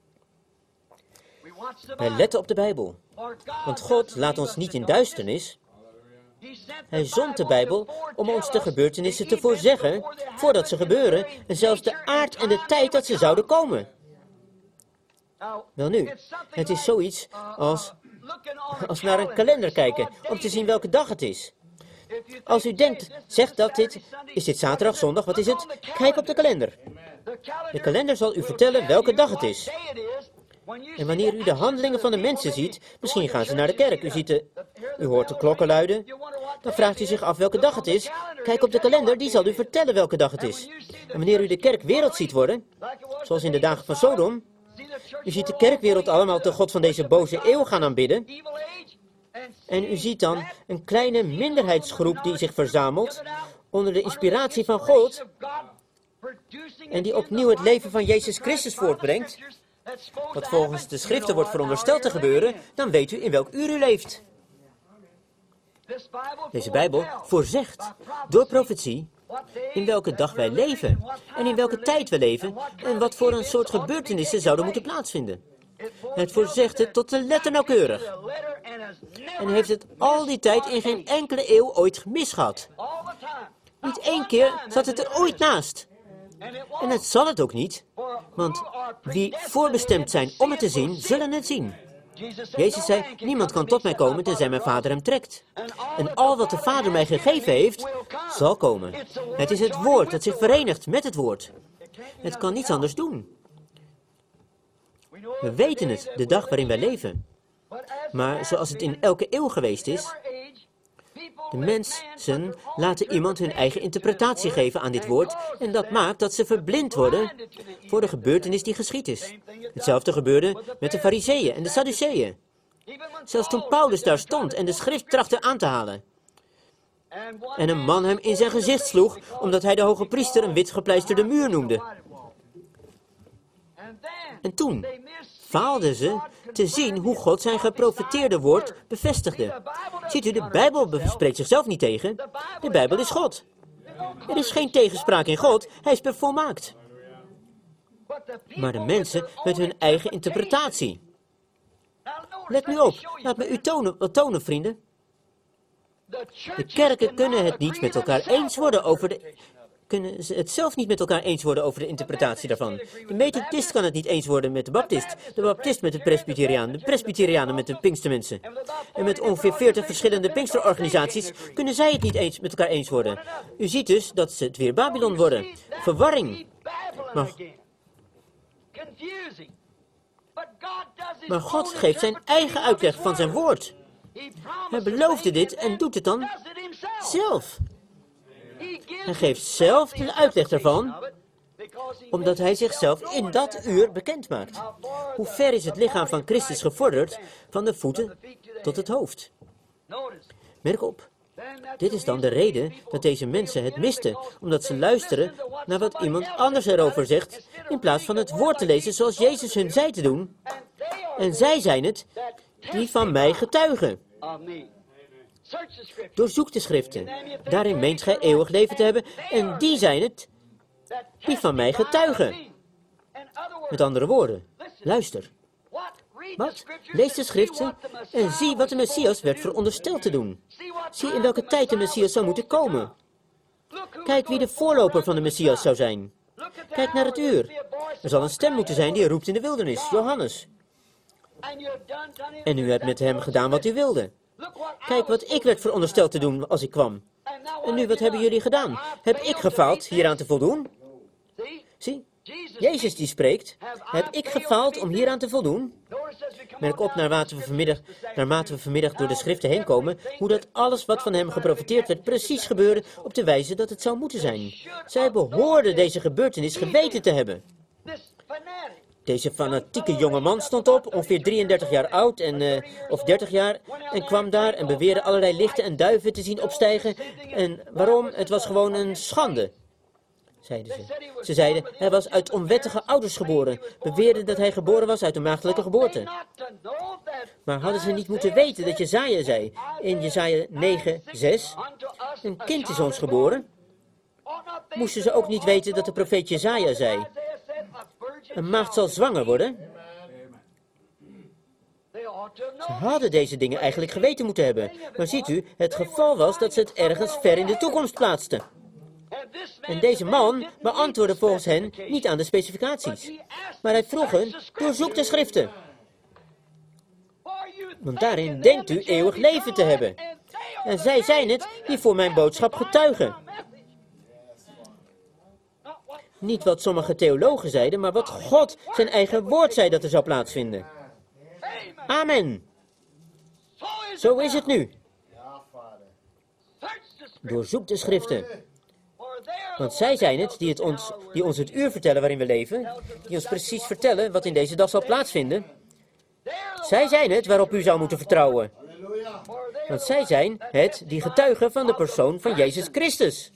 Wij letten op de Bijbel, want God laat ons niet in duisternis. Hij zond de Bijbel om ons de gebeurtenissen te voorzeggen, voordat ze gebeuren, en zelfs de aard en de tijd dat ze zouden komen. Welnu, het is zoiets als, als naar een kalender kijken, om te zien welke dag het is. Als u denkt, zegt dat dit, is dit zaterdag, zondag, wat is het? Kijk op de kalender. De kalender zal u vertellen welke dag het is. En wanneer u de handelingen van de mensen ziet, misschien gaan ze naar de kerk, u, ziet de, u hoort de klokken luiden, dan vraagt u zich af welke dag het is. Kijk op de kalender, die zal u vertellen welke dag het is. En wanneer u de kerkwereld ziet worden, zoals in de dagen van Sodom, u ziet de kerkwereld allemaal de God van deze boze eeuw gaan aanbidden. En u ziet dan een kleine minderheidsgroep die zich verzamelt onder de inspiratie van God en die opnieuw het leven van Jezus Christus voortbrengt, wat volgens de schriften wordt verondersteld te gebeuren, dan weet u in welk uur u leeft. Deze Bijbel voorzegt door profetie in welke dag wij leven en in welke tijd we leven en wat voor een soort gebeurtenissen zouden moeten plaatsvinden. Het voorzegt het tot de letter nauwkeurig. En heeft het al die tijd in geen enkele eeuw ooit misgehad. Niet één keer zat het er ooit naast. En het zal het ook niet, want wie voorbestemd zijn om het te zien, zullen het zien. Jezus zei, niemand kan tot mij komen tenzij mijn Vader hem trekt. En al wat de Vader mij gegeven heeft, zal komen. Het is het woord dat zich verenigt met het woord. Het kan niets anders doen. We weten het, de dag waarin wij leven. Maar zoals het in elke eeuw geweest is, De mensen laten iemand hun eigen interpretatie geven aan dit woord en dat maakt dat ze verblind worden voor de gebeurtenis die geschied is. Hetzelfde gebeurde met de Farizeeën en de Sadduceeën. Zelfs toen Paulus daar stond en de schrift trachtte aan te halen. En een man hem in zijn gezicht sloeg, omdat hij de hoge priester een wit gepleisterde muur noemde. En toen faalden ze te zien hoe God zijn geprofeteerde woord bevestigde. Ziet u, de Bijbel spreekt zichzelf niet tegen. De Bijbel is God. Er is geen tegenspraak in God, hij is volmaakt. Maar de mensen met hun eigen interpretatie. Let nu op, laat me u tonen, wat tonen, vrienden. De kerken kunnen het niet met elkaar eens worden over de... kunnen ze het zelf niet met elkaar eens worden over de interpretatie daarvan. De methodist kan het niet eens worden met de baptist, de baptist met de presbyteriaan, de presbyterianen met de pinkstermensen. En met ongeveer veertig verschillende pinksterorganisaties kunnen zij het niet eens met elkaar eens worden. U ziet dus dat ze het weer Babylon worden. Verwarring. Maar, maar God geeft zijn eigen uitleg van zijn woord. Hij beloofde dit en doet het dan zelf. Hij geeft zelf de uitleg daarvan, omdat hij zichzelf in dat uur bekend maakt. Hoe ver is het lichaam van Christus gevorderd, van de voeten tot het hoofd? Merk op, dit is dan de reden dat deze mensen het misten, omdat ze luisteren naar wat iemand anders erover zegt, in plaats van het woord te lezen zoals Jezus hun zei te doen. En zij zijn het die van mij getuigen. Doorzoek de schriften. Daarin meent gij eeuwig leven te hebben. En die zijn het die van mij getuigen. Met andere woorden, luister. Wat? Lees de schriften en zie wat de Messias werd verondersteld te doen. Zie in welke tijd de Messias zou moeten komen. Kijk wie de voorloper van de Messias zou zijn. Kijk naar het uur. Er zal een stem moeten zijn die roept in de wildernis, Johannes. En u hebt met hem gedaan wat u wilde. Kijk wat ik werd verondersteld te doen als ik kwam. En nu, wat hebben jullie gedaan? Heb ik gefaald hieraan te voldoen? Zie, Jezus die spreekt. Heb ik gefaald om hieraan te voldoen? Merk op naarmate we vanmiddag, naarmate we vanmiddag door de schriften heen komen, hoe dat alles wat van hem geprofeteerd werd precies gebeurde op de wijze dat het zou moeten zijn. Zij behoorden deze gebeurtenis geweten te hebben. Deze fanatieke jonge man stond op, ongeveer drieëndertig jaar oud, en, uh, of dertig jaar, en kwam daar en beweerde allerlei lichten en duiven te zien opstijgen. En waarom? Het was gewoon een schande, zeiden ze. Ze zeiden, hij was uit onwettige ouders geboren, beweerden dat hij geboren was uit een maagdelijke geboorte. Maar hadden ze niet moeten weten dat Jesaja zei, in Jesaja negen, zes, een kind is ons geboren? Moesten ze ook niet weten dat de profeet Jesaja zei, een maagd zal zwanger worden? Ze hadden deze dingen eigenlijk geweten moeten hebben. Maar ziet u, het geval was dat ze het ergens ver in de toekomst plaatsten. En deze man beantwoordde volgens hen niet aan de specificaties. Maar hij vroeg hen, doorzoek de schriften. Want daarin denkt u eeuwig leven te hebben. En zij zijn het die voor mijn boodschap getuigen. Niet wat sommige theologen zeiden, maar wat God zijn eigen woord zei dat er zou plaatsvinden. Amen. Zo is het nu. Doorzoek de schriften. Want zij zijn het die, het ons, die ons het uur vertellen waarin we leven, die ons precies vertellen wat in deze dag zal plaatsvinden. Zij zijn het waarop u zou moeten vertrouwen. Want zij zijn het die getuigen van de persoon van Jezus Christus.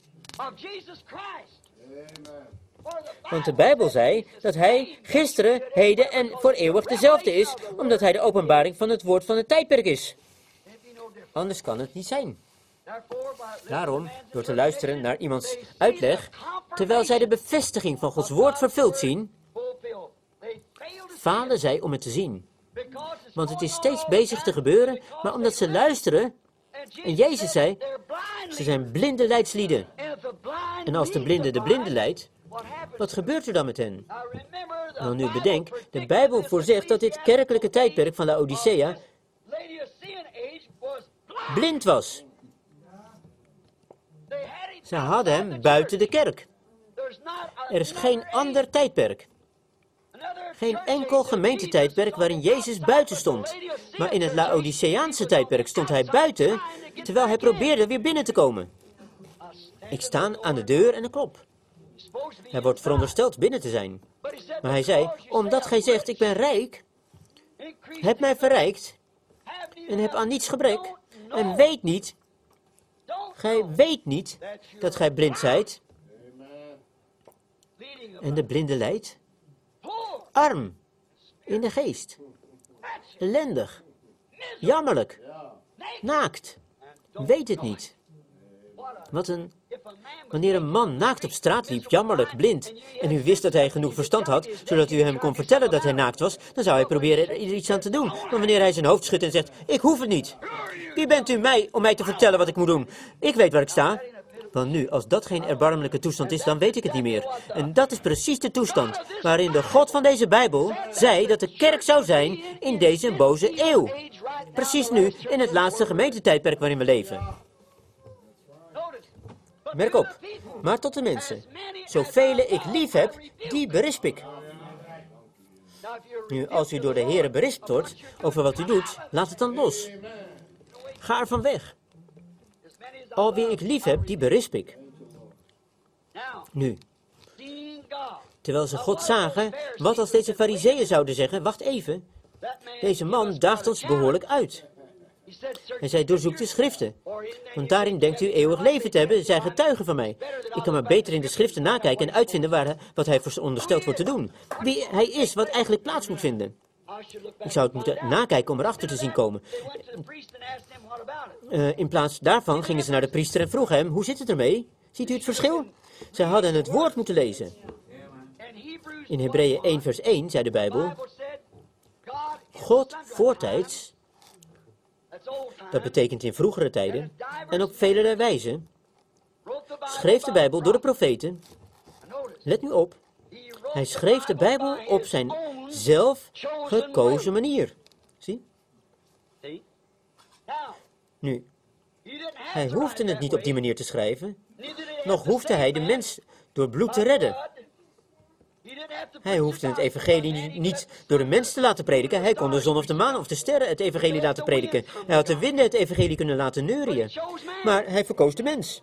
Want de Bijbel zei dat hij gisteren, heden en voor eeuwig dezelfde is, omdat hij de openbaring van het woord van het tijdperk is. Anders kan het niet zijn. Daarom, door te luisteren naar iemands uitleg, terwijl zij de bevestiging van Gods woord vervuld zien, falen zij om het te zien. Want het is steeds bezig te gebeuren, maar omdat ze luisteren, en Jezus zei, ze zijn blinde leidslieden. En als de blinde de blinde leidt, wat gebeurt er dan met hen? Nou, nu bedenk, de Bijbel voorzegt dat dit kerkelijke tijdperk van Laodicea blind was. Ze hadden hem buiten de kerk. Er is geen ander tijdperk. Geen enkel gemeentetijdperk waarin Jezus buiten stond. Maar in het Laodiceaanse tijdperk stond hij buiten, terwijl hij probeerde weer binnen te komen. Ik sta aan de deur en ik klop. Hij wordt verondersteld binnen te zijn. Maar hij zei, omdat gij zegt, ik ben rijk, heb mij verrijkt en heb aan niets gebrek en weet niet, gij weet niet dat gij blind zijt en de blinde lijdt. Arm in de geest, ellendig, jammerlijk, naakt, weet het niet. Wat een... Wanneer een man naakt op straat liep, jammerlijk, blind, en u wist dat hij genoeg verstand had, zodat u hem kon vertellen dat hij naakt was, dan zou hij proberen er iets aan te doen. Maar wanneer hij zijn hoofd schudt en zegt, ik hoef het niet. Wie bent u mij om mij te vertellen wat ik moet doen? Ik weet waar ik sta. Want nu, als dat geen erbarmelijke toestand is, dan weet ik het niet meer. En dat is precies de toestand waarin de God van deze Bijbel zei dat de kerk zou zijn in deze boze eeuw. Precies nu, in het laatste gemeentetijdperk waarin we leven. Merk op, maar tot de mensen. Zoveel ik lief heb, die berisp ik. Nu, als u door de Heere berispt wordt over wat u doet, laat het dan los. Ga er van weg. Al wie ik lief heb, die berisp ik. Nu, terwijl ze God zagen, wat als deze fariseeën zouden zeggen, wacht even, deze man daagt ons behoorlijk uit. En zij doorzoekt de schriften, want daarin denkt u eeuwig leven te hebben, zij getuigen van mij. Ik kan maar beter in de schriften nakijken en uitvinden waar, wat hij verondersteld wordt te doen. Wie hij is, wat eigenlijk plaats moet vinden. Ik zou het moeten nakijken om erachter te zien komen. Uh, in plaats daarvan gingen ze naar de priester en vroegen hem, hoe zit het ermee? Ziet u het verschil? Zij hadden het woord moeten lezen. In Hebreeën één vers één zei de Bijbel, God voortijds, dat betekent in vroegere tijden, en op vele wijzen, schreef de Bijbel door de profeten. Let nu op, hij schreef de Bijbel op zijn zelf gekozen manier. Zie? Nu, hij hoefde het niet op die manier te schrijven, nog hoefde hij de mens door bloed te redden. Hij hoefde het evangelie niet door de mens te laten prediken. Hij kon de zon of de maan of de sterren het evangelie laten prediken. Hij had de winden het evangelie kunnen laten neurien. Maar hij verkoos de mens.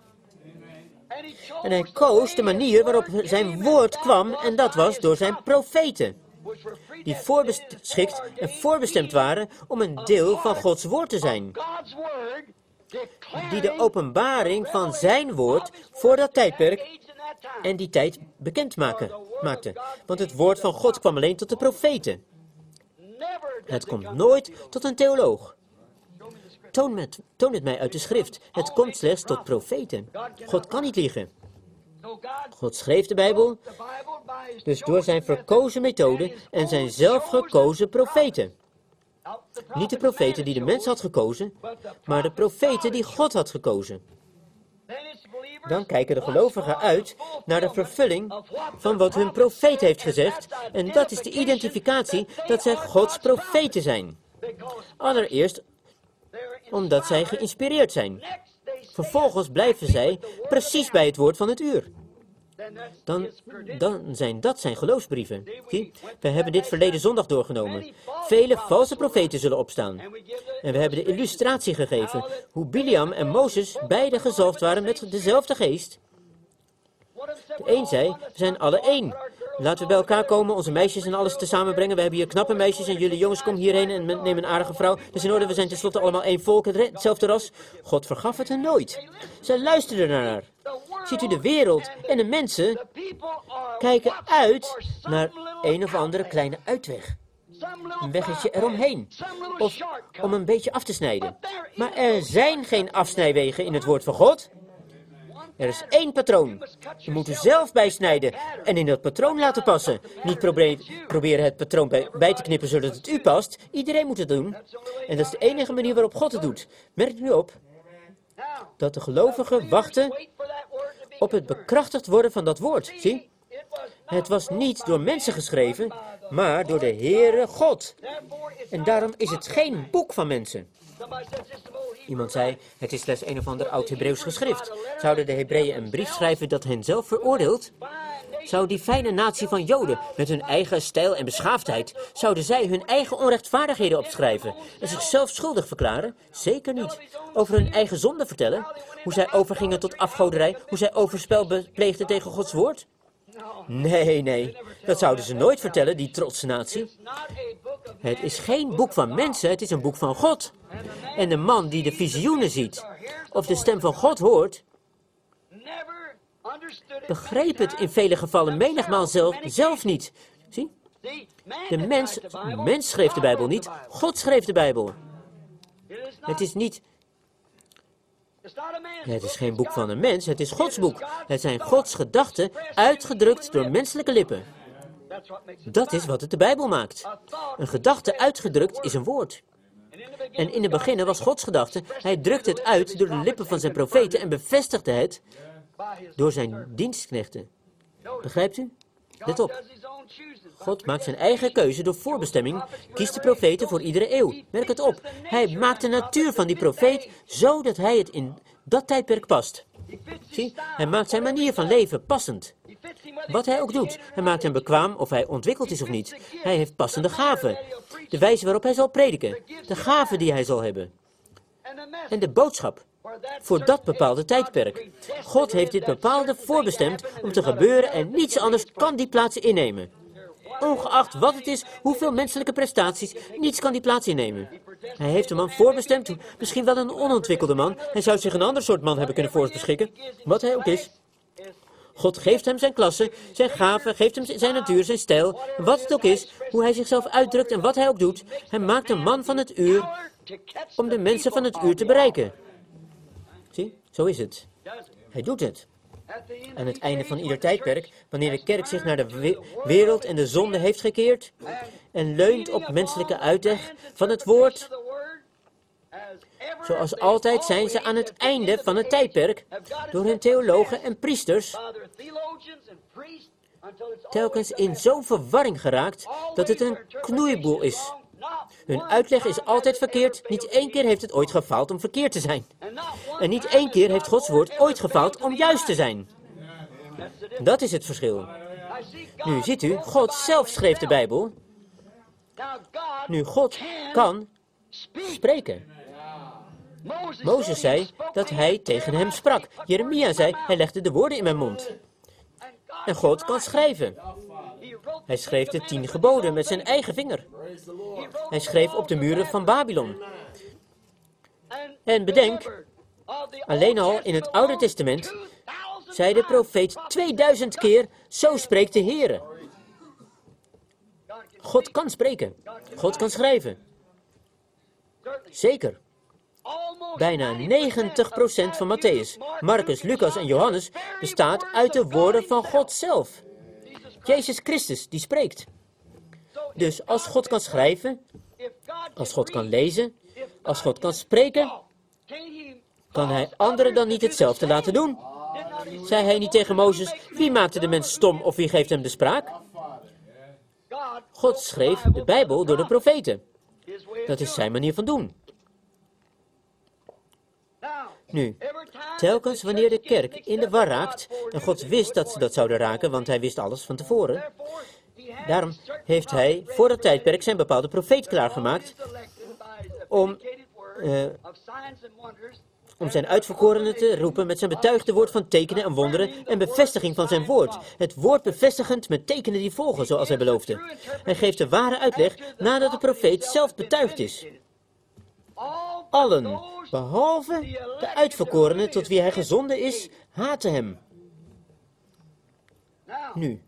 En hij koos de manier waarop zijn woord kwam, en dat was door zijn profeten. Die voorbeschikt en voorbestemd waren om een deel van Gods woord te zijn. Die de openbaring van zijn woord voor dat tijdperk en die tijd bekend maken, maakte. Want het woord van God kwam alleen tot de profeten. Het komt nooit tot een theoloog. Toon het, toon het mij uit de schrift. Het komt slechts tot profeten. God kan niet liegen. God schreef de Bijbel, dus door zijn verkozen methode en zijn zelfgekozen profeten. Niet de profeten die de mens had gekozen, maar de profeten die God had gekozen. Dan kijken de gelovigen uit naar de vervulling van wat hun profeet heeft gezegd, en dat is de identificatie dat zij Gods profeten zijn. Allereerst omdat zij geïnspireerd zijn. Vervolgens blijven zij precies bij het woord van het uur. Dan, dan zijn dat zijn geloofsbrieven. Zie, we hebben dit verleden zondag doorgenomen. Vele valse profeten zullen opstaan. En we hebben de illustratie gegeven hoe Biliam en Mozes beide gezalfd waren met dezelfde geest. De een zei, we zijn alle één. Laten we bij elkaar komen, onze meisjes en alles te samenbrengen. We hebben hier knappe meisjes en jullie jongens, kom hierheen en neem een aardige vrouw. Dus in orde, we zijn tenslotte allemaal één volk, hetzelfde ras. God vergaf het hen nooit. Zij luisterden naar. Ziet u, de wereld en de mensen kijken uit naar een of andere kleine uitweg. Een weggetje eromheen. Of om een beetje af te snijden. Maar er zijn geen afsnijwegen in het woord van God. Er is één patroon. Je moet er zelf bij snijden en in dat patroon laten passen. Niet probeer, proberen het patroon bij, bij te knippen zodat het u past. Iedereen moet het doen. En dat is de enige manier waarop God het doet. Merk nu op dat de gelovigen wachten op het bekrachtigd worden van dat woord. Zie? Het was niet door mensen geschreven, maar door de Heere God. En daarom is het geen boek van mensen. Iemand zei, het is slechts een of ander oud Hebreeuws geschrift. Zouden de Hebreeën een brief schrijven dat hen zelf veroordeelt? Zou die fijne natie van Joden, met hun eigen stijl en beschaafdheid, zouden zij hun eigen onrechtvaardigheden opschrijven en zichzelf schuldig verklaren? Zeker niet. Over hun eigen zonde vertellen? Hoe zij overgingen tot afgoderij? Hoe zij overspel pleegden tegen Gods woord? Nee, nee. Dat zouden ze nooit vertellen, die trotse natie. Het is geen boek van mensen, het is een boek van God. En de man die de visioenen ziet, of de stem van God hoort, begreep het in vele gevallen menigmaal zelf, zelf niet. Zie? De mens, mens schreef de Bijbel niet, God schreef de Bijbel. Het is niet... Het is geen boek van een mens, het is Gods boek. Het zijn Gods gedachten, uitgedrukt door menselijke lippen. Dat is wat het de Bijbel maakt. Een gedachte uitgedrukt is een woord. En in het begin was Gods gedachte, hij drukte het uit door de lippen van zijn profeten en bevestigde het door zijn dienstknechten. Begrijpt u? Let op. God maakt zijn eigen keuze door voorbestemming, kiest de profeten voor iedere eeuw. Merk het op. Hij maakt de natuur van die profeet zo dat hij het in dat tijdperk past. Zie, hij maakt zijn manier van leven passend. Wat hij ook doet, hij maakt hem bekwaam of hij ontwikkeld is of niet. Hij heeft passende gaven. De wijze waarop hij zal prediken. De gaven die hij zal hebben. En de boodschap. Voor dat bepaalde tijdperk. God heeft dit bepaalde voorbestemd om te gebeuren en niets anders kan die plaats innemen. Ongeacht wat het is, hoeveel menselijke prestaties, niets kan die plaats innemen. Hij heeft een man voorbestemd, misschien wel een onontwikkelde man. Hij zou zich een ander soort man hebben kunnen voorbeschikken, wat hij ook is. God geeft hem zijn klasse, zijn gaven, geeft hem zijn natuur, zijn stijl, wat het ook is, hoe hij zichzelf uitdrukt en wat hij ook doet. Hij maakt een man van het uur om de mensen van het uur te bereiken. Zie, zo is het. Hij doet het. Aan het einde van ieder tijdperk, wanneer de kerk zich naar de wereld en de zonde heeft gekeerd en leunt op menselijke uitleg van het woord, zoals altijd zijn ze aan het einde van het tijdperk door hun theologen en priesters telkens in zo'n verwarring geraakt dat het een knoeiboel is. Hun uitleg is altijd verkeerd. Niet één keer heeft het ooit gefaald om verkeerd te zijn. En niet één keer heeft Gods woord ooit gefaald om juist te zijn. Dat is het verschil. Nu ziet u, God zelf schreef de Bijbel. Nu, God kan spreken. Mozes zei dat hij tegen hem sprak. Jeremia zei, hij legde de woorden in mijn mond. En God kan schrijven. Hij schreef de tien geboden met zijn eigen vinger. Hij schreef op de muren van Babylon. En bedenk, alleen al in het Oude Testament zei de profeet tweeduizend keer, zo spreekt de Heere. God kan spreken. God kan schrijven. Zeker. Bijna negentig procent van Mattheüs, Marcus, Lucas en Johannes bestaat uit de woorden van God zelf. Jezus Christus, die spreekt. Dus als God kan schrijven, als God kan lezen, als God kan spreken, kan hij anderen dan niet hetzelfde laten doen? Zei hij niet tegen Mozes, wie maakte de mens stom of wie geeft hem de spraak? God schreef de Bijbel door de profeten. Dat is zijn manier van doen. Nu, telkens wanneer de kerk in de war raakt, en God wist dat ze dat zouden raken, want hij wist alles van tevoren, daarom heeft hij voor dat tijdperk zijn bepaalde profeet klaargemaakt om, uh, om zijn uitverkorenen te roepen met zijn betuigde woord van tekenen en wonderen en bevestiging van zijn woord. Het woord bevestigend met tekenen die volgen, zoals hij beloofde. Hij geeft de ware uitleg nadat de profeet zelf betuigd is. Allen, behalve de uitverkorenen tot wie hij gezonden is, haten hem. Nu,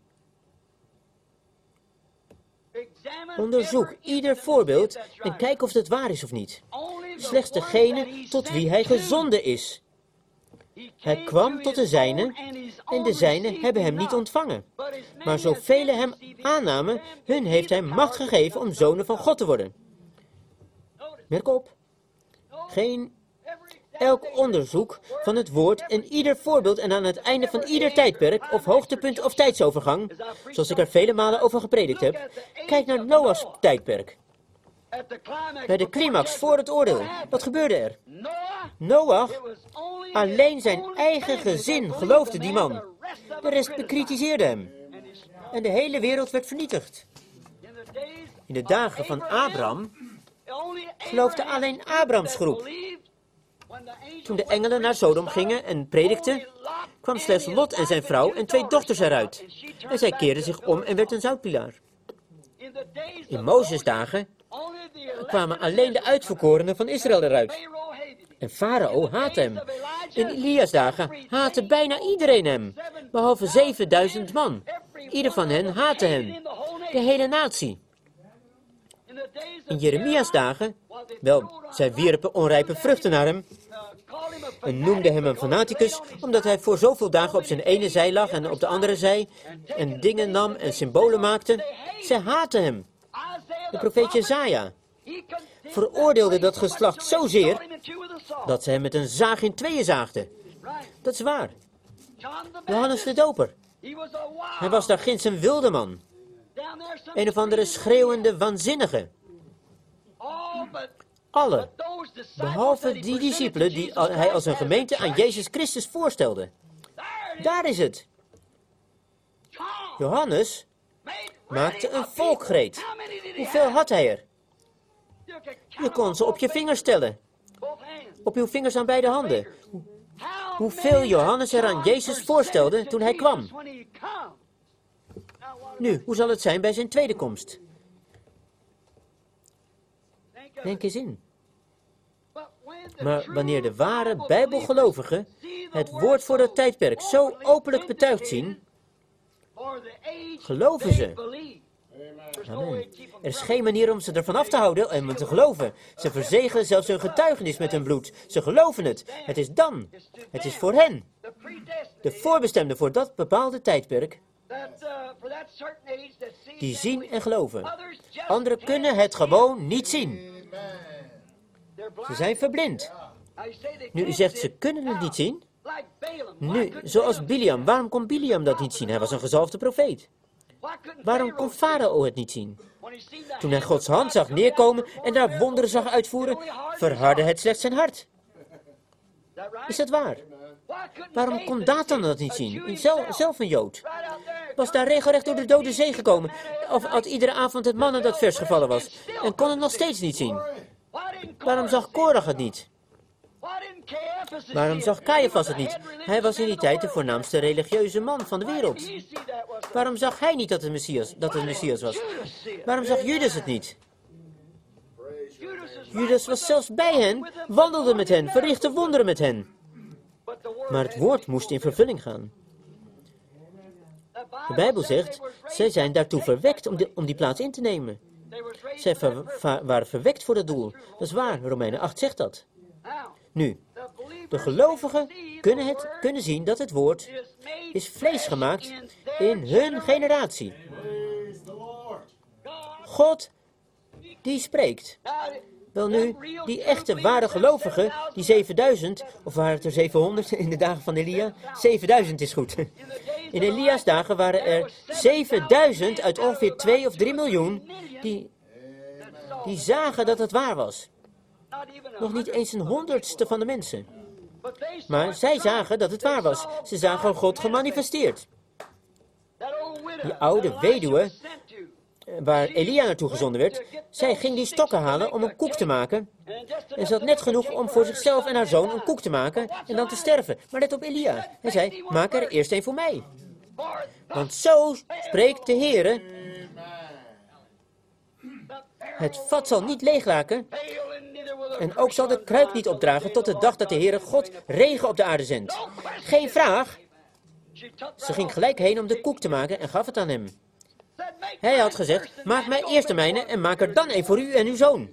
onderzoek ieder voorbeeld en kijk of het waar is of niet. Slechts degene tot wie hij gezonden is. Hij kwam tot de zijnen en de zijnen hebben hem niet ontvangen. Maar zoveel hem aannamen, hun heeft hij macht gegeven om zonen van God te worden. Merk op. Geen elk onderzoek van het woord en ieder voorbeeld en aan het einde van ieder tijdperk of hoogtepunt of tijdsovergang, zoals ik er vele malen over gepredikt heb, kijk naar Noach's tijdperk. Bij de climax voor het oordeel, wat gebeurde er? Noach, alleen zijn eigen gezin geloofde die man. De rest bekritiseerde hem. en de hele wereld werd vernietigd. In de dagen van Abraham geloofde alleen Abrahams groep. Toen de engelen naar Sodom gingen en predikten, kwam slechts Lot en zijn vrouw en twee dochters eruit. En zij keerden zich om en werd een zoutpilaar. In Mozes' dagen kwamen alleen de uitverkorenen van Israël eruit. En Farao haatte hem. In Elia's dagen haatte bijna iedereen hem, behalve zevenduizend man. Ieder van hen haatte hem, de hele natie. In Jeremia's dagen, wel, zij wierpen onrijpe vruchten naar hem en noemden hem een fanaticus, omdat hij voor zoveel dagen op zijn ene zij lag en op de andere zij en dingen nam en symbolen maakte. Zij haatten hem. De profeet Jesaja veroordeelde dat geslacht zozeer dat ze hem met een zaag in tweeën zaagden. Dat is waar. Johannes de Doper. Hij was daar ginds een wilde man. Een of andere schreeuwende waanzinnige. Alle, behalve die discipelen die hij als een gemeente aan Jezus Christus voorstelde. Daar is het. Johannes maakte een volkgreet. Hoeveel had hij er? Je kon ze op je vingers tellen. Op uw vingers aan beide handen. Hoeveel Johannes er aan Jezus voorstelde toen hij kwam. Nu, hoe zal het zijn bij zijn tweede komst? Denk eens in. Maar wanneer de ware bijbelgelovigen het woord voor dat tijdperk zo openlijk betuigd zien, geloven ze. Amen. Er is geen manier om ze ervan af te houden en om te geloven. Ze verzegelen zelfs hun getuigenis met hun bloed. Ze geloven het. Het is dan. Het is voor hen. De voorbestemden voor dat bepaalde tijdperk. Die zien en geloven. Anderen kunnen het gewoon niet zien. Ze zijn verblind. Nu, u zegt ze kunnen het niet zien. Nu, zoals Biliam. Waarom kon Biliam dat niet zien? Hij was een gezalfde profeet. Waarom kon Farao het niet zien? Toen hij Gods hand zag neerkomen en daar wonderen zag uitvoeren, verhardde het slechts zijn hart. Is dat waar? Waarom kon Dathan dat niet zien? Zelf, zelf een Jood. Was daar regelrecht door de Dode Zee gekomen? Of had iedere avond het manna dat vers gevallen was? En kon het nog steeds niet zien? Waarom zag Korach het niet? Waarom zag Caiaphas het niet? Hij was in die tijd de voornaamste religieuze man van de wereld. Waarom zag hij niet dat het Messias, dat het Messias was? Waarom zag Judas het niet? Judas was zelfs bij hen, wandelde met hen, verrichtte wonderen met hen. Maar het woord moest in vervulling gaan. De Bijbel zegt, zij zijn daartoe verwekt om, de, om die plaats in te nemen. Zij ver, va, waren verwekt voor het doel. Dat is waar, Romeinen acht zegt dat. Nu, de gelovigen kunnen, het, kunnen zien dat het woord is vlees gemaakt in hun generatie. God, die spreekt. Welnu, die echte, ware gelovigen, die zevenduizend, of waren het er zevenhonderd in de dagen van Elia? zevenduizend is goed. In Elia's dagen waren er zevenduizend uit ongeveer twee of drie miljoen die, die zagen dat het waar was. Nog niet eens een honderdste van de mensen. Maar zij zagen dat het waar was. Ze zagen God gemanifesteerd. Die oude weduwe, waar Elia naartoe gezonden werd, zij ging die stokken halen om een koek te maken. En ze had net genoeg om voor zichzelf en haar zoon een koek te maken en dan te sterven. Maar let op Elia. Hij zei, maak er eerst een voor mij. Want zo spreekt de Heere. Het vat zal niet leeg raken. En ook zal de kruik niet opdragen tot de dag dat de Heere God regen op de aarde zendt. Geen vraag. Ze ging gelijk heen om de koek te maken en gaf het aan hem. Hij had gezegd, maak mij eerst de mijne en maak er dan een voor u en uw zoon.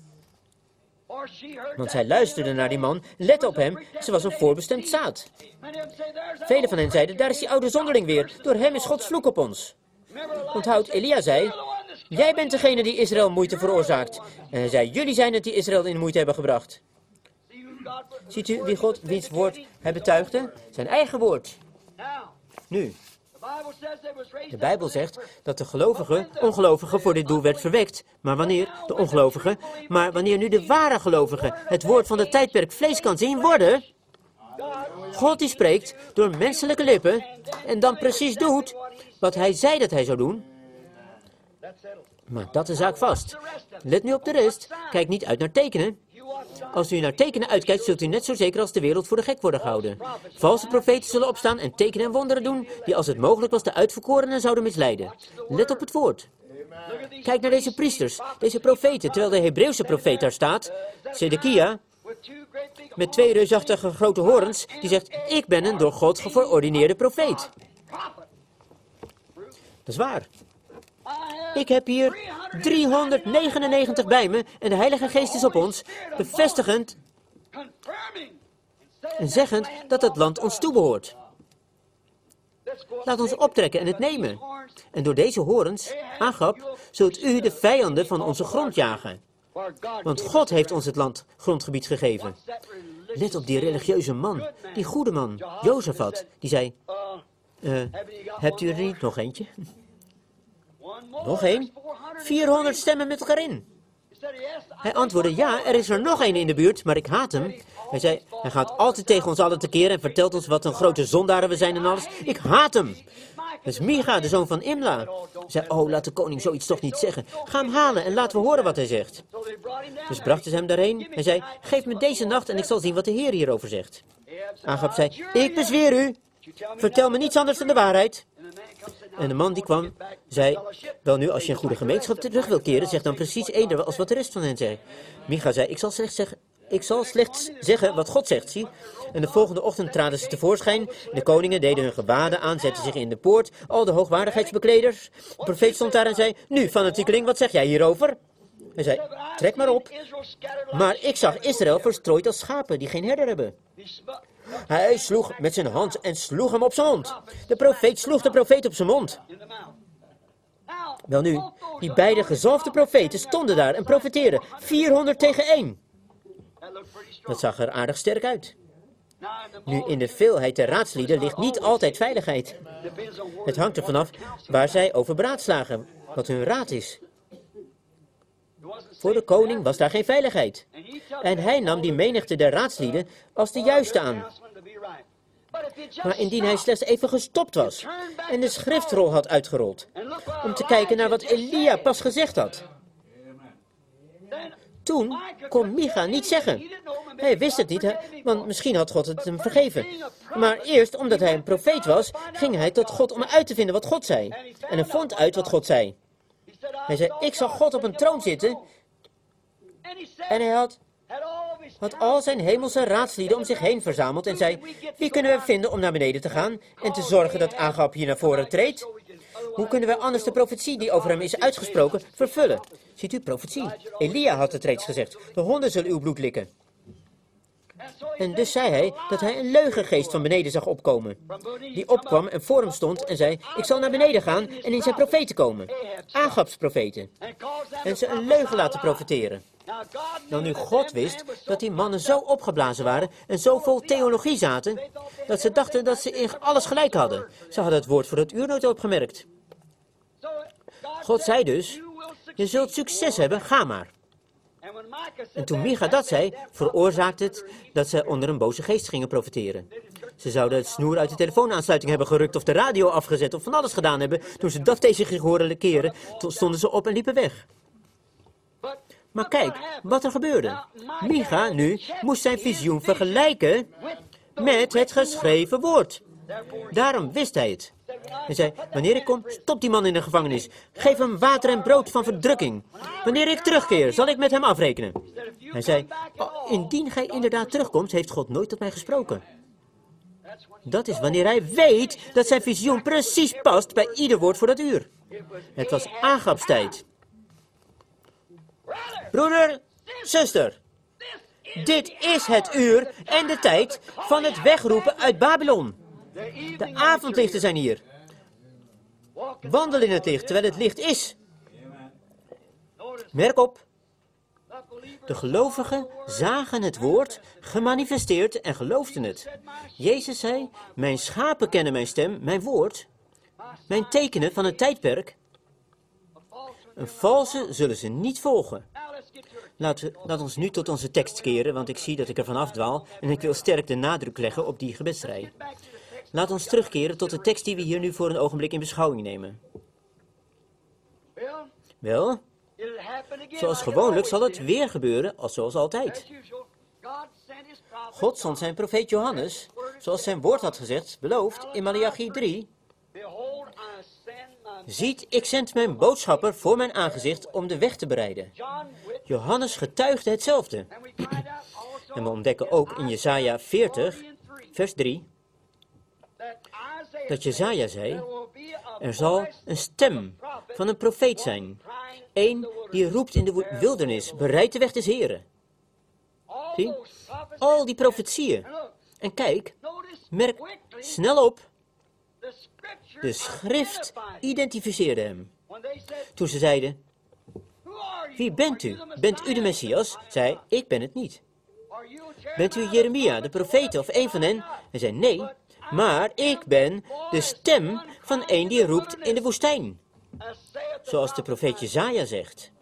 Want zij luisterde naar die man, lette op hem, ze was een voorbestemd zaad. Velen van hen zeiden, daar is die oude zonderling weer, door hem is Gods vloek op ons. Onthoud, Elia zei, jij bent degene die Israël moeite veroorzaakt. En hij zei, jullie zijn het die Israël in moeite hebben gebracht. Ziet u wie God, wiens woord hij betuigde? Zijn eigen woord. Nu, de Bijbel zegt dat de gelovige, ongelovige voor dit doel werd verwekt. Maar wanneer? De ongelovige. Maar wanneer nu de ware gelovige het woord van het tijdperk vlees kan zien worden, God die spreekt door menselijke lippen en dan precies doet wat hij zei dat hij zou doen. Maar dat is de zaak vast. Let nu op de rest. Kijk niet uit naar tekenen. Als u naar tekenen uitkijkt, zult u net zo zeker als de wereld voor de gek worden gehouden. Valse profeten zullen opstaan en tekenen en wonderen doen, die als het mogelijk was de uitverkorenen zouden misleiden. Let op het woord. Kijk naar deze priesters, deze profeten, terwijl de Hebreeuwse profeet daar staat, Zedekia, met twee reusachtige grote horens, die zegt, ik ben een door God geverordineerde profeet. Dat is waar. Ik heb hier driehonderdnegenennegentig bij me en de Heilige Geest is op ons, bevestigend en zeggend dat het land ons toebehoort. Laat ons optrekken en het nemen. En door deze horens, Agab, zult u de vijanden van onze grond jagen. Want God heeft ons het land, grondgebied gegeven. Let op die religieuze man, die goede man, Jozefat, die zei, uh, hebt u er niet nog eentje? Nog één? vierhonderd stemmen met elkaar in. Hij antwoordde, ja, er is er nog één in de buurt, maar ik haat hem. Hij zei, hij gaat altijd tegen ons allen tekeer en vertelt ons wat een grote zondaren we zijn en alles. Ik haat hem. Dat is Micha, de zoon van Imla. Hij zei, oh, laat de koning zoiets toch niet zeggen. Ga hem halen en laten we horen wat hij zegt. Dus brachten ze hem daarheen. Hij zei, geef me deze nacht en ik zal zien wat de Heer hierover zegt. Agab zei, ik bezweer u. Vertel me niets anders dan de waarheid. En de man die kwam, zei, wel nu, als je een goede gemeenschap terug wil keren, zeg dan precies eerder als wat de rest van hen zei. Micha zei, ik zal slechts zeggen, ik zal slechts zeggen wat God zegt, zie. En de volgende ochtend traden ze tevoorschijn. De koningen deden hun gewaden aan, zetten zich in de poort, al de hoogwaardigheidsbekleders. De profeet stond daar en zei, nu, fanatiekeling, wat zeg jij hierover? Hij zei, trek maar op. Maar ik zag Israël verstrooid als schapen die geen herder hebben. Hij sloeg met zijn hand en sloeg hem op zijn mond. De profeet sloeg de profeet op zijn mond. Welnu, die beide gezalfde profeten stonden daar en profeteerden. vierhonderd tegen één. Dat zag er aardig sterk uit. Nu, in de veelheid der raadslieden ligt niet altijd veiligheid. Het hangt er vanaf waar zij over beraadslagen, wat hun raad is. Voor de koning was daar geen veiligheid. En hij nam die menigte der raadslieden als de juiste aan. Maar indien hij slechts even gestopt was en de schriftrol had uitgerold, om te kijken naar wat Elia pas gezegd had, toen kon Micha niet zeggen. Hij wist het niet, want misschien had God het hem vergeven. Maar eerst, omdat hij een profeet was, ging hij tot God om uit te vinden wat God zei. En hij vond uit wat God zei. Hij zei, ik zag God op een troon zitten. En hij had, had al zijn hemelse raadslieden om zich heen verzameld en zei, wie kunnen we vinden om naar beneden te gaan en te zorgen dat Agab hier naar voren treedt? Hoe kunnen we anders de profetie die over hem is uitgesproken vervullen? Ziet u, profetie. Elia had het reeds gezegd, de honden zullen uw bloed likken. En dus zei hij dat hij een leugengeest van beneden zag opkomen. Die opkwam en voor hem stond en zei, ik zal naar beneden gaan en in zijn profeten komen. Agabs profeten. En ze een leugen laten profeteren. Nou, nu God wist dat die mannen zo opgeblazen waren en zo vol theologie zaten, dat ze dachten dat ze in alles gelijk hadden. Ze hadden het woord voor het uur nooit opgemerkt. God zei dus, je zult succes hebben, ga maar. En toen Micha dat zei, veroorzaakte het dat ze onder een boze geest gingen profeteren. Ze zouden het snoer uit de telefoonaansluiting hebben gerukt of de radio afgezet of van alles gedaan hebben. Toen ze dat tegen zich hoorden keren, stonden ze op en liepen weg. Maar kijk, wat er gebeurde. Micha nu moest zijn visioen vergelijken met het geschreven woord. Daarom wist hij het. Hij zei, wanneer ik kom, stop die man in de gevangenis. Geef hem water en brood van verdrukking. Wanneer ik terugkeer, zal ik met hem afrekenen. Hij zei, oh, indien gij inderdaad terugkomt, heeft God nooit tot mij gesproken. Dat is wanneer hij weet dat zijn visioen precies past bij ieder woord voor dat uur. Het was Agabs tijd. Broeder, zuster, dit is het uur en de tijd van het wegroepen uit Babylon. De avondlichten zijn hier. Wandel in het licht, terwijl het licht is. Merk op. De gelovigen zagen het woord, gemanifesteerd en geloofden het. Jezus zei, mijn schapen kennen mijn stem, mijn woord, mijn tekenen van het tijdperk. Een valse zullen ze niet volgen. Laten we, laat ons nu tot onze tekst keren, want ik zie dat ik er vanaf dwaal en ik wil sterk de nadruk leggen op die gebedsrij. Laat ons terugkeren tot de tekst die we hier nu voor een ogenblik in beschouwing nemen. Wel, zoals gewoonlijk zal het weer gebeuren, als zoals altijd. God zond zijn profeet Johannes, zoals zijn woord had gezegd, beloofd in Maleachi drie. Ziet, ik zend mijn boodschapper voor mijn aangezicht om de weg te bereiden. Johannes getuigde hetzelfde. En we ontdekken ook in Jesaja veertig, vers drie, dat Jesaja zei, er zal een stem van een profeet zijn. Eén die roept in de wildernis, bereid de weg des Heren. Zie? Al die profetieën. En kijk, merk snel op, de schrift identificeerde hem. Toen ze zeiden, wie bent u? Bent u de Messias? Zei hij, ik ben het niet. Bent u Jeremia, de profeet of een van hen? Hij zei, nee, maar ik ben de stem van een die roept in de woestijn. Zoals de profeet Jesaja zegt.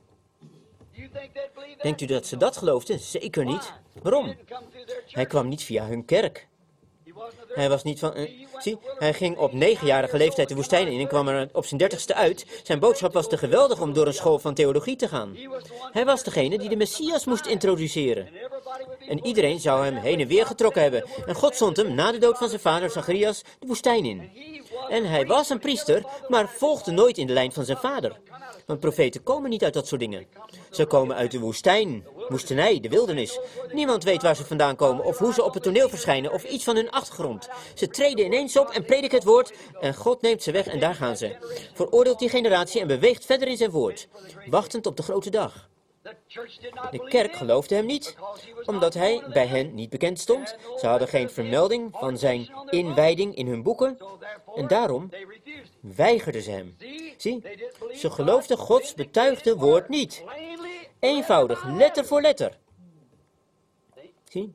Denkt u dat ze dat geloofden? Zeker niet. Waarom? Hij kwam niet via hun kerk. Hij was niet van... Uh, zie, hij ging op negenjarige leeftijd de woestijn in en kwam er op zijn dertigste uit. Zijn boodschap was te geweldig om door een school van theologie te gaan. Hij was degene die de Messias moest introduceren. En iedereen zou hem heen en weer getrokken hebben. En God zond hem, na de dood van zijn vader Zacharias, de woestijn in. En hij was een priester, maar volgde nooit in de lijn van zijn vader. Want profeten komen niet uit dat soort dingen. Ze komen uit de woestijn, woestenij, de wildernis. Niemand weet waar ze vandaan komen of hoe ze op het toneel verschijnen of iets van hun achtergrond. Ze treden ineens op en prediken het woord en God neemt ze weg en daar gaan ze. Veroordeelt die generatie en beweegt verder in zijn woord, wachtend op de grote dag. De kerk geloofde hem niet, omdat hij bij hen niet bekend stond. Ze hadden geen vermelding van zijn inwijding in hun boeken. En daarom weigerden ze hem. Zie, ze geloofden Gods betuigde woord niet. Eenvoudig, letter voor letter. Zie.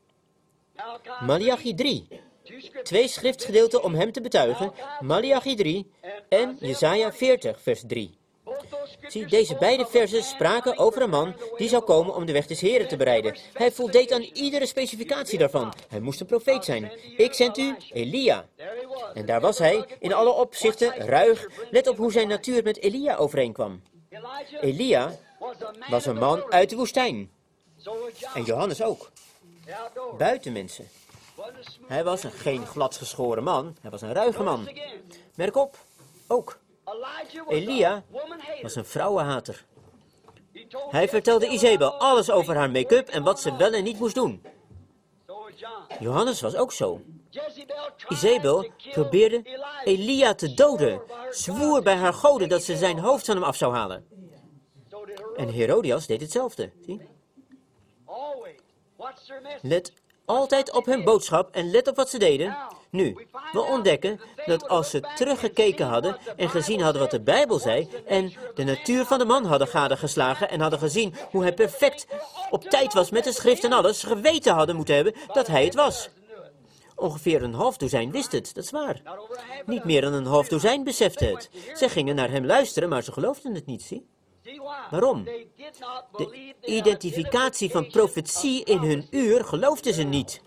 Maleachi drie. Twee schriftgedeelten om hem te betuigen. Maleachi drie en Jesaja veertig, vers drie. Zie, deze beide versen spraken over een man die zou komen om de weg des Heren te bereiden. Hij voldeed aan iedere specificatie daarvan. Hij moest een profeet zijn. Ik zend u Elia. En daar was hij, in alle opzichten ruig. Let op hoe zijn natuur met Elia overeenkwam. Elia was een man uit de woestijn. En Johannes ook. Buitenmensen. Hij was een geen gladgeschoren man. Hij was een ruige man. Merk op, ook. Elia was een vrouwenhater. Hij vertelde Izebel alles over haar make-up en wat ze wel en niet moest doen. Johannes was ook zo. Izebel probeerde Elia te doden, zwoer bij haar goden dat ze zijn hoofd van hem af zou halen. En Herodias deed hetzelfde. Zie? Let altijd op hun boodschap en let op wat ze deden. Nu, we ontdekken dat als ze teruggekeken hadden en gezien hadden wat de Bijbel zei en de natuur van de man hadden gadegeslagen en hadden gezien hoe hij perfect op tijd was met de schrift en alles, geweten hadden moeten hebben dat hij het was. Ongeveer een half dozijn wist het, dat is waar. Niet meer dan een half dozijn besefte het. Ze gingen naar hem luisteren, maar ze geloofden het niet, zie? Waarom? De identificatie van profetie in hun uur geloofden ze niet.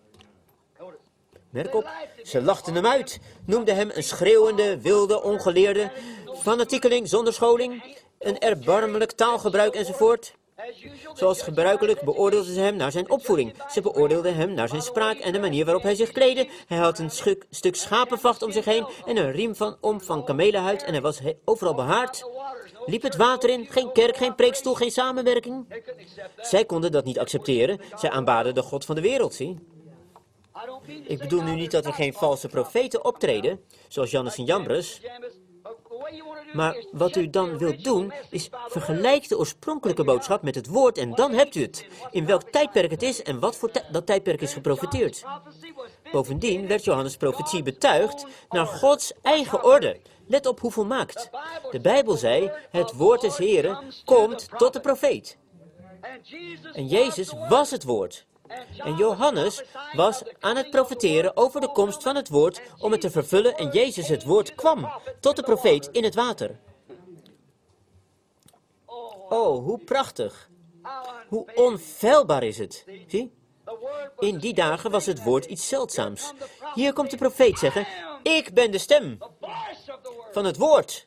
Merk op, ze lachten hem uit, noemden hem een schreeuwende, wilde, ongeleerde, fanatiekeling zonder scholing, een erbarmelijk taalgebruik enzovoort. Zoals gebruikelijk beoordeelden ze hem naar zijn opvoeding. Ze beoordeelden hem naar zijn spraak en de manier waarop hij zich kleedde. Hij had een schuk, stuk schapenvacht om zich heen en een riem van, om van kamelenhuid en hij was he, overal behaard. Liep het water in, geen kerk, geen preekstoel, geen samenwerking. Zij konden dat niet accepteren. Zij aanbaden de God van de wereld, zie. Ik bedoel nu niet dat er geen valse profeten optreden, zoals Jannes en Jambres. Maar wat u dan wilt doen, is vergelijk de oorspronkelijke boodschap met het woord en dan hebt u het. In welk tijdperk het is en wat voor dat tijdperk is geprofeteerd. Bovendien werd Johannes' profetie betuigd naar Gods eigen orde. Let op hoe volmaakt. De Bijbel zei, het woord des Heren komt tot de profeet. En Jezus was het woord. En Johannes was aan het profeteren over de komst van het woord om het te vervullen en Jezus het woord kwam tot de profeet in het water. Oh, hoe prachtig. Hoe onfeilbaar is het? Zie? In die dagen was het woord iets zeldzaams. Hier komt de profeet zeggen, ik ben de stem van het woord.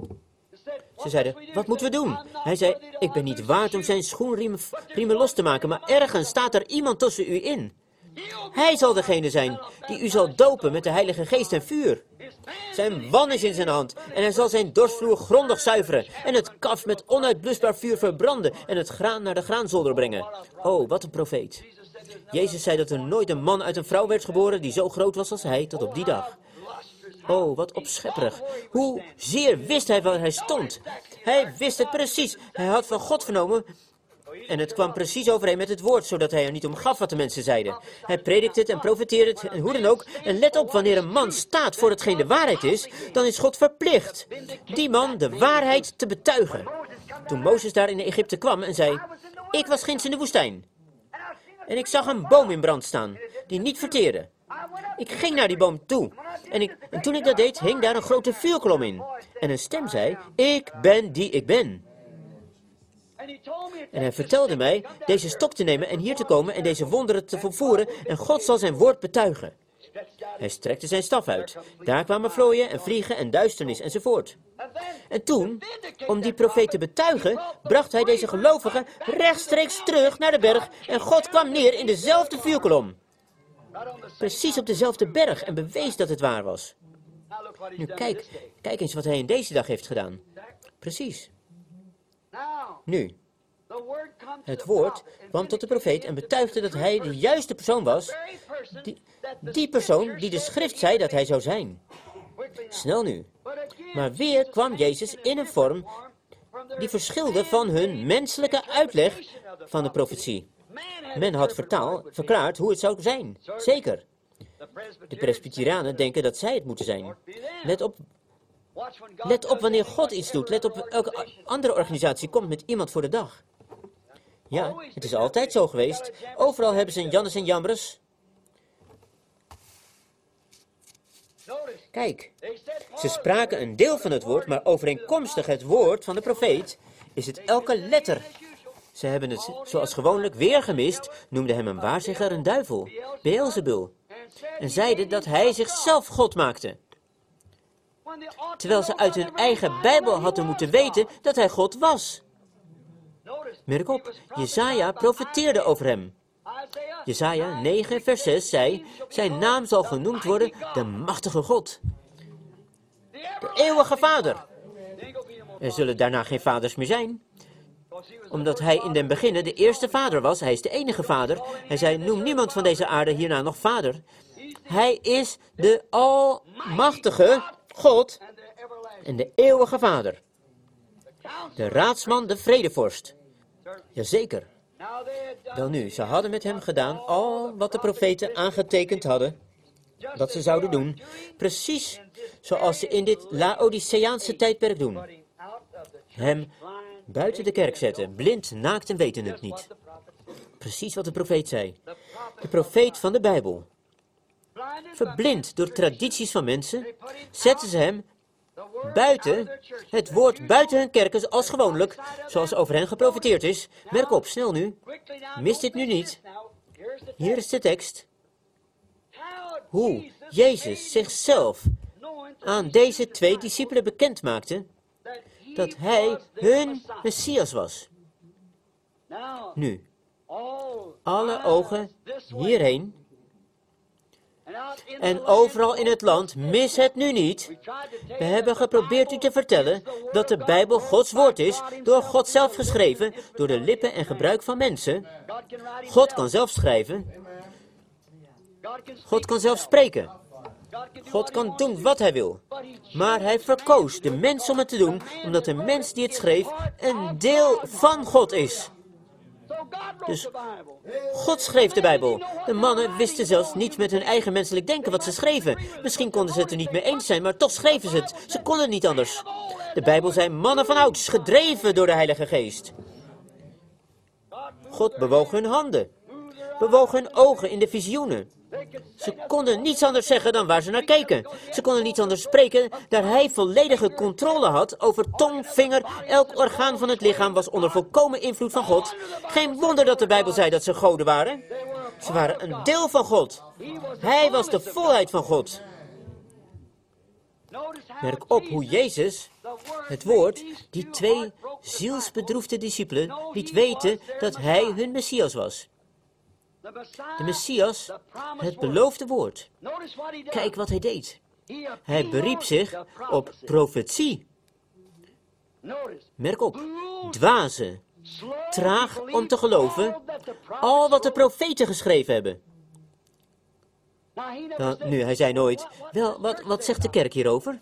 Ze zeiden, wat moeten we doen? Hij zei, ik ben niet waard om zijn schoenriemen riemen los te maken, maar ergens staat er iemand tussen u in. Hij zal degene zijn die u zal dopen met de Heilige Geest en vuur. Zijn wan is in zijn hand en hij zal zijn dorsvloer grondig zuiveren en het kaf met onuitblusbaar vuur verbranden en het graan naar de graanzolder brengen. Oh, wat een profeet. Jezus zei dat er nooit een man uit een vrouw werd geboren die zo groot was als hij tot op die dag. Oh, wat opschepperig. Hoe zeer wist hij waar hij stond. Hij wist het precies. Hij had van God vernomen en het kwam precies overeen met het woord, zodat hij er niet om gaf wat de mensen zeiden. Hij predikte het en profeteerde het en hoe dan ook. En let op, wanneer een man staat voor hetgeen de waarheid is, dan is God verplicht die man de waarheid te betuigen. Toen Mozes daar in Egypte kwam en zei, ik was ginds in de woestijn. En ik zag een boom in brand staan, die niet verteerde. Ik ging naar die boom toe. En, ik, en toen ik dat deed, hing daar een grote vuurkolom in. En een stem zei, ik ben die ik ben. En hij vertelde mij deze stok te nemen en hier te komen en deze wonderen te volvoeren. En God zal zijn woord betuigen. Hij strekte zijn staf uit. Daar kwamen vlooien en vliegen en duisternis enzovoort. En toen, om die profeet te betuigen, bracht hij deze gelovigen rechtstreeks terug naar de berg. En God kwam neer in dezelfde vuurkolom. Precies op dezelfde berg en bewees dat het waar was. Nu kijk, kijk eens wat hij in deze dag heeft gedaan. Precies. Nu, het woord kwam tot de profeet en betuigde dat hij de juiste persoon was. Die, die persoon die de schrift zei dat hij zou zijn. Snel nu. Maar weer kwam Jezus in een vorm die verschilde van hun menselijke uitleg van de profetie. Men had vertaal, verklaard hoe het zou zijn. Zeker. De Presbyterianen denken dat zij het moeten zijn. Let op. Let op wanneer God iets doet. Let op elke andere organisatie komt met iemand voor de dag. Ja, het is altijd zo geweest. Overal hebben ze een Jannes en Jambres. Kijk, ze spraken een deel van het woord, maar overeenkomstig het woord van de profeet is het elke letter. Ze hebben het zoals gewoonlijk weer gemist, noemden hem een waarzegger, een duivel, Beelzebul, en zeiden dat hij zichzelf God maakte. Terwijl ze uit hun eigen Bijbel hadden moeten weten dat hij God was. Merk op, Jesaja profeteerde over hem. Jesaja negen vers zes zei, zijn naam zal genoemd worden de machtige God. De eeuwige Vader. Er zullen daarna geen vaders meer zijn. Omdat hij in den beginne de eerste vader was, hij is de enige vader. Hij zei, noem niemand van deze aarde hierna nog vader. Hij is de almachtige God en de eeuwige Vader. De raadsman, de vredevorst. Jazeker. Welnu, ze hadden met hem gedaan al wat de profeten aangetekend hadden, dat ze zouden doen, precies zoals ze in dit Laodiceaanse tijdperk doen. Hem buiten de kerk zetten, blind, naakt en weten het niet. Precies wat de profeet zei. De profeet van de Bijbel. Verblind door tradities van mensen, zetten ze hem buiten, het woord buiten hun kerken als gewoonlijk, zoals over hen geprofeteerd is. Merk op, snel nu. Mis dit nu niet. Hier is de tekst. Hoe Jezus zichzelf aan deze twee discipelen bekend maakte, dat hij hun Messias was. Nu, alle ogen hierheen. En overal in het land, mis het nu niet. We hebben geprobeerd u te vertellen dat de Bijbel Gods woord is, door God zelf geschreven, door de lippen en gebruik van mensen. God kan zelf schrijven. God kan zelf spreken. God kan doen wat hij wil. Maar hij verkoos de mens om het te doen, omdat de mens die het schreef een deel van God is. Dus God schreef de Bijbel. De mannen wisten zelfs niet met hun eigen menselijk denken wat ze schreven. Misschien konden ze het er niet mee eens zijn, maar toch schreven ze het. Ze konden niet anders. De Bijbel zijn mannen van ouds, gedreven door de Heilige Geest. God bewoog hun handen. Bewoog hun ogen in de visioenen. Ze konden niets anders zeggen dan waar ze naar keken. Ze konden niets anders spreken, daar hij volledige controle had over tong, vinger, elk orgaan van het lichaam was onder volkomen invloed van God. Geen wonder dat de Bijbel zei dat ze goden waren. Ze waren een deel van God. Hij was de volheid van God. Merk op hoe Jezus, het woord, die twee zielsbedroefde discipelen liet weten dat hij hun Messias was. De Messias, het beloofde woord. Kijk wat hij deed. Hij beriep zich op profetie. Merk op, dwazen, traag om te geloven, al wat de profeten geschreven hebben. Nou, nu, hij zei nooit, wel, wat, wat zegt de kerk hierover?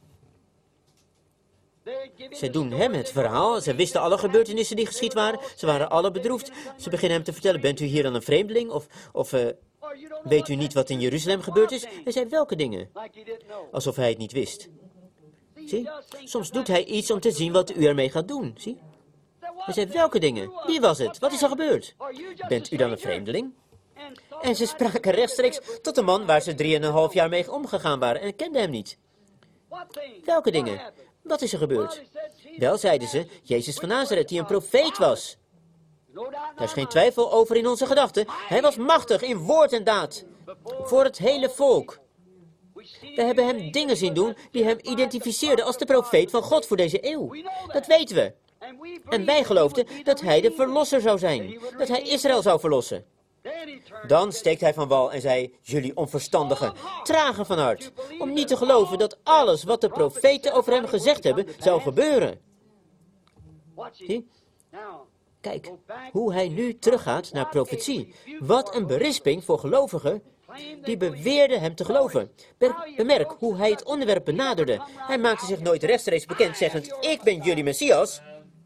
Ze doen hem het verhaal, ze wisten alle gebeurtenissen die geschied waren, ze waren alle bedroefd. Ze beginnen hem te vertellen, bent u hier dan een vreemdeling? Of, of uh, weet u niet wat in Jeruzalem gebeurd is? Hij zei, welke dingen? Alsof hij het niet wist. Zie, soms doet hij iets om te zien wat u ermee gaat doen, zie. Hij zei, welke dingen? Wie was het? Wat is er gebeurd? Bent u dan een vreemdeling? En ze spraken rechtstreeks tot de man waar ze drieënhalf jaar mee omgegaan waren en kenden hem niet. Welke dingen? Wat is er gebeurd? Wel, zeiden ze, Jezus van Nazareth, die een profeet was. Daar is geen twijfel over in onze gedachten. Hij was machtig in woord en daad. Voor het hele volk. We hebben hem dingen zien doen die hem identificeerden als de profeet van God voor deze eeuw. Dat weten we. En wij geloofden dat hij de verlosser zou zijn. Dat hij Israël zou verlossen. Dan steekt hij van wal en zei, jullie onverstandigen, tragen van hart, om niet te geloven dat alles wat de profeten over hem gezegd hebben, zou gebeuren. Zie? Kijk, hoe hij nu teruggaat naar profetie. Wat een berisping voor gelovigen die beweerden hem te geloven. Bemerk hoe hij het onderwerp benaderde. Hij maakte zich nooit rechtstreeks bekend, zeggend, ik ben jullie Messias.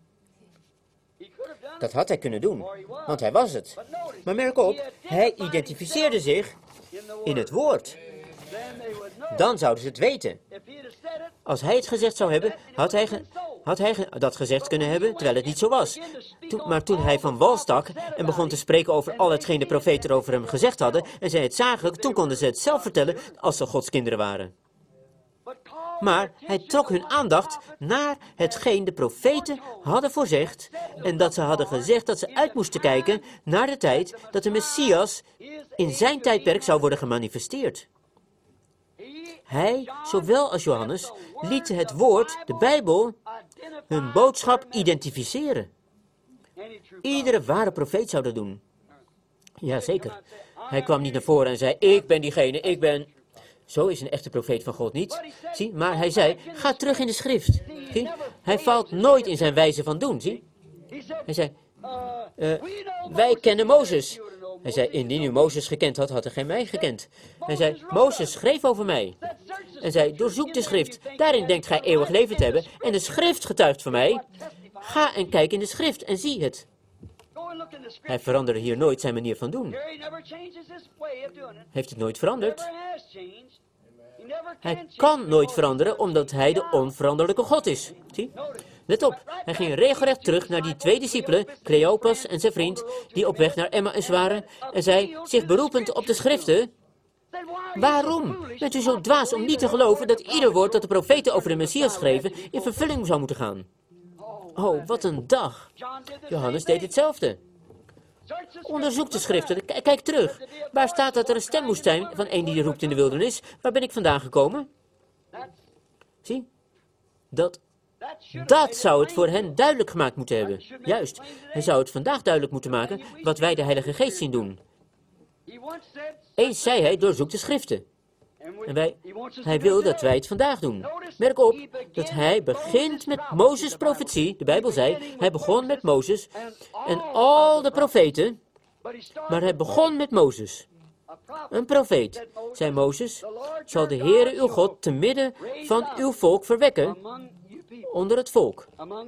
Dat had hij kunnen doen, want hij was het. Maar merk op, hij identificeerde zich in het woord. Dan zouden ze het weten. Als hij het gezegd zou hebben, had hij, ge, had hij ge, dat gezegd kunnen hebben, terwijl het niet zo was. Toen, maar toen hij van wal stak en begon te spreken over al hetgeen de profeten over hem gezegd hadden, en zij het zagen, toen konden ze het zelf vertellen als ze Gods kinderen waren. Maar hij trok hun aandacht naar hetgeen de profeten hadden voorzegd en dat ze hadden gezegd dat ze uit moesten kijken naar de tijd dat de Messias in zijn tijdperk zou worden gemanifesteerd. Hij, zowel als Johannes, lieten het woord, de Bijbel, hun boodschap identificeren. Iedere ware profeet zou dat doen. Jazeker. Hij kwam niet naar voren en zei, ik ben diegene, ik ben... Zo is een echte profeet van God niet. Zie, maar hij zei, ga terug in de schrift. Zie, hij faalt nooit in zijn wijze van doen, zie. Hij zei, uh, wij kennen Mozes. Hij zei, indien u Mozes gekend had, had hij geen mij gekend. Hij zei, Mozes schreef over mij. En zei, doorzoek de schrift. Daarin denkt gij eeuwig leven te hebben. En de schrift getuigt van mij. Ga en kijk in de schrift en zie het. Hij veranderde hier nooit zijn manier van doen. Heeft het nooit veranderd? Hij kan nooit veranderen, omdat hij de onveranderlijke God is. Zie? Let op, hij ging regelrecht terug naar die twee discipelen, Cleopas en zijn vriend, die op weg naar Emmaus waren, en zei, zich beroepend op de schriften, waarom bent u zo dwaas om niet te geloven dat ieder woord dat de profeten over de Messias schreven in vervulling zou moeten gaan? Oh, wat een dag. Johannes deed hetzelfde. Onderzoek de schriften, K- kijk terug. Waar staat dat er een stem moest zijn van een die roept in de wildernis? Waar ben ik vandaan gekomen? Zie, dat, dat zou het voor hen duidelijk gemaakt moeten hebben. Juist, hij zou het vandaag duidelijk moeten maken wat wij de Heilige Geest zien doen. Eens zei hij, doorzoek de schriften. En wij, hij wil dat wij het vandaag doen. Merk op dat hij begint met Mozes' profetie. De Bijbel zei, hij begon met Mozes en al de profeten. Maar hij begon met Mozes. Een profeet, zei Mozes, zal de Heere uw God te midden van uw volk verwekken onder het volk.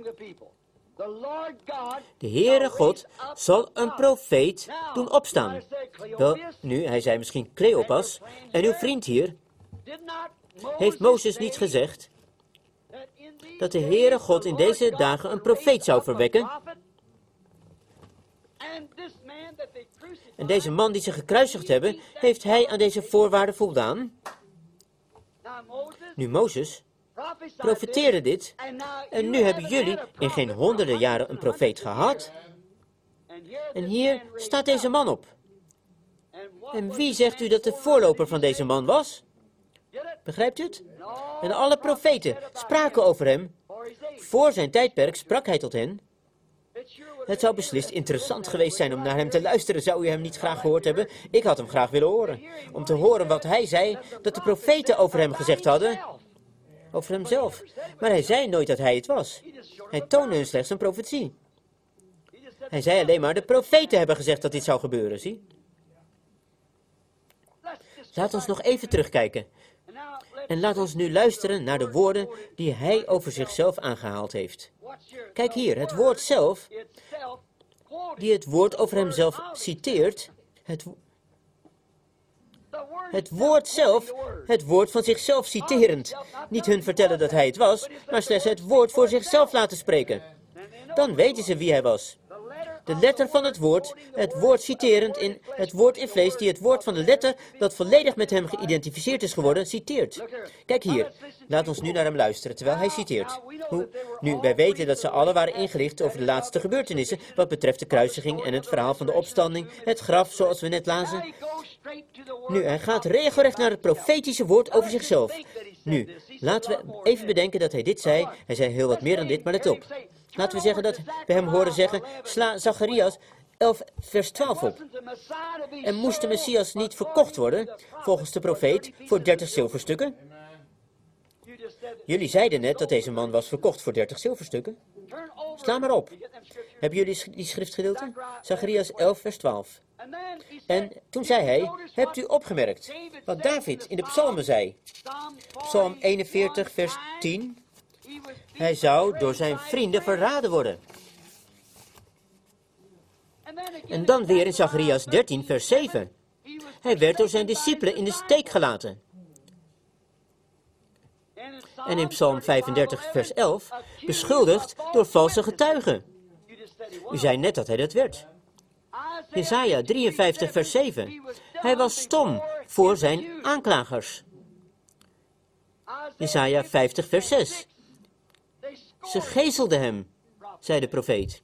De Heere God zal een profeet doen opstaan. Wel, nu, hij zei misschien Cleopas, en uw vriend hier, heeft Mozes niet gezegd dat de Heere God in deze dagen een profeet zou verwekken? En deze man die ze gekruisigd hebben, heeft hij aan deze voorwaarden voldaan? Nu Mozes profeteerde dit, en nu hebben jullie in geen honderden jaren een profeet gehad. En hier staat deze man op. En wie zegt u dat de voorloper van deze man was? Begrijpt u het? En alle profeten spraken over hem. Voor zijn tijdperk sprak hij tot hen. Het zou beslist interessant geweest zijn om naar hem te luisteren. Zou u hem niet graag gehoord hebben? Ik had hem graag willen horen. Om te horen wat hij zei, dat de profeten over hem gezegd hadden. Over hemzelf. Maar hij zei nooit dat hij het was. Hij toonde hun slechts een profetie. Hij zei alleen maar, de profeten hebben gezegd dat dit zou gebeuren, zie. Laat ons nog even terugkijken. En laat ons nu luisteren naar de woorden die hij over zichzelf aangehaald heeft. Kijk hier, het woord zelf, die het woord over hemzelf citeert, het, het woord zelf, het woord van zichzelf citerend. Niet hun vertellen dat hij het was, maar slechts het woord voor zichzelf laten spreken. Dan weten ze wie hij was. De letter van het woord, het woord citerend in het woord in vlees, die het woord van de letter dat volledig met hem geïdentificeerd is geworden, citeert. Kijk hier, laat ons nu naar hem luisteren, terwijl hij citeert. Hoe? Nu, wij weten dat ze alle waren ingelicht over de laatste gebeurtenissen, wat betreft de kruisiging en het verhaal van de opstanding, het graf, zoals we net lazen. Nu, hij gaat regelrecht naar het profetische woord over zichzelf. Nu, laten we even bedenken dat hij dit zei. Hij zei heel wat meer dan dit, maar let op. Laten we zeggen dat we hem horen zeggen, sla Zacharias elf vers twaalf op. En moest de Messias niet verkocht worden, volgens de profeet, voor dertig zilverstukken? Jullie zeiden net dat deze man was verkocht voor dertig zilverstukken. Sla maar op. Hebben jullie die schriftgedeelte? Zacharias elf vers twaalf. En toen zei hij, hebt u opgemerkt wat David in de psalmen zei? Psalm eenenveertig vers tien. Hij zou door zijn vrienden verraden worden. En dan weer in Zacharias dertien vers zeven. Hij werd door zijn discipelen in de steek gelaten. En in Psalm vijfendertig vers elf, beschuldigd door valse getuigen. U zei net dat hij dat werd. Jesaja drieënvijftig vers zeven. Hij was stom voor zijn aanklagers. Jesaja vijftig vers zes. Ze geeselden hem, zei de profeet.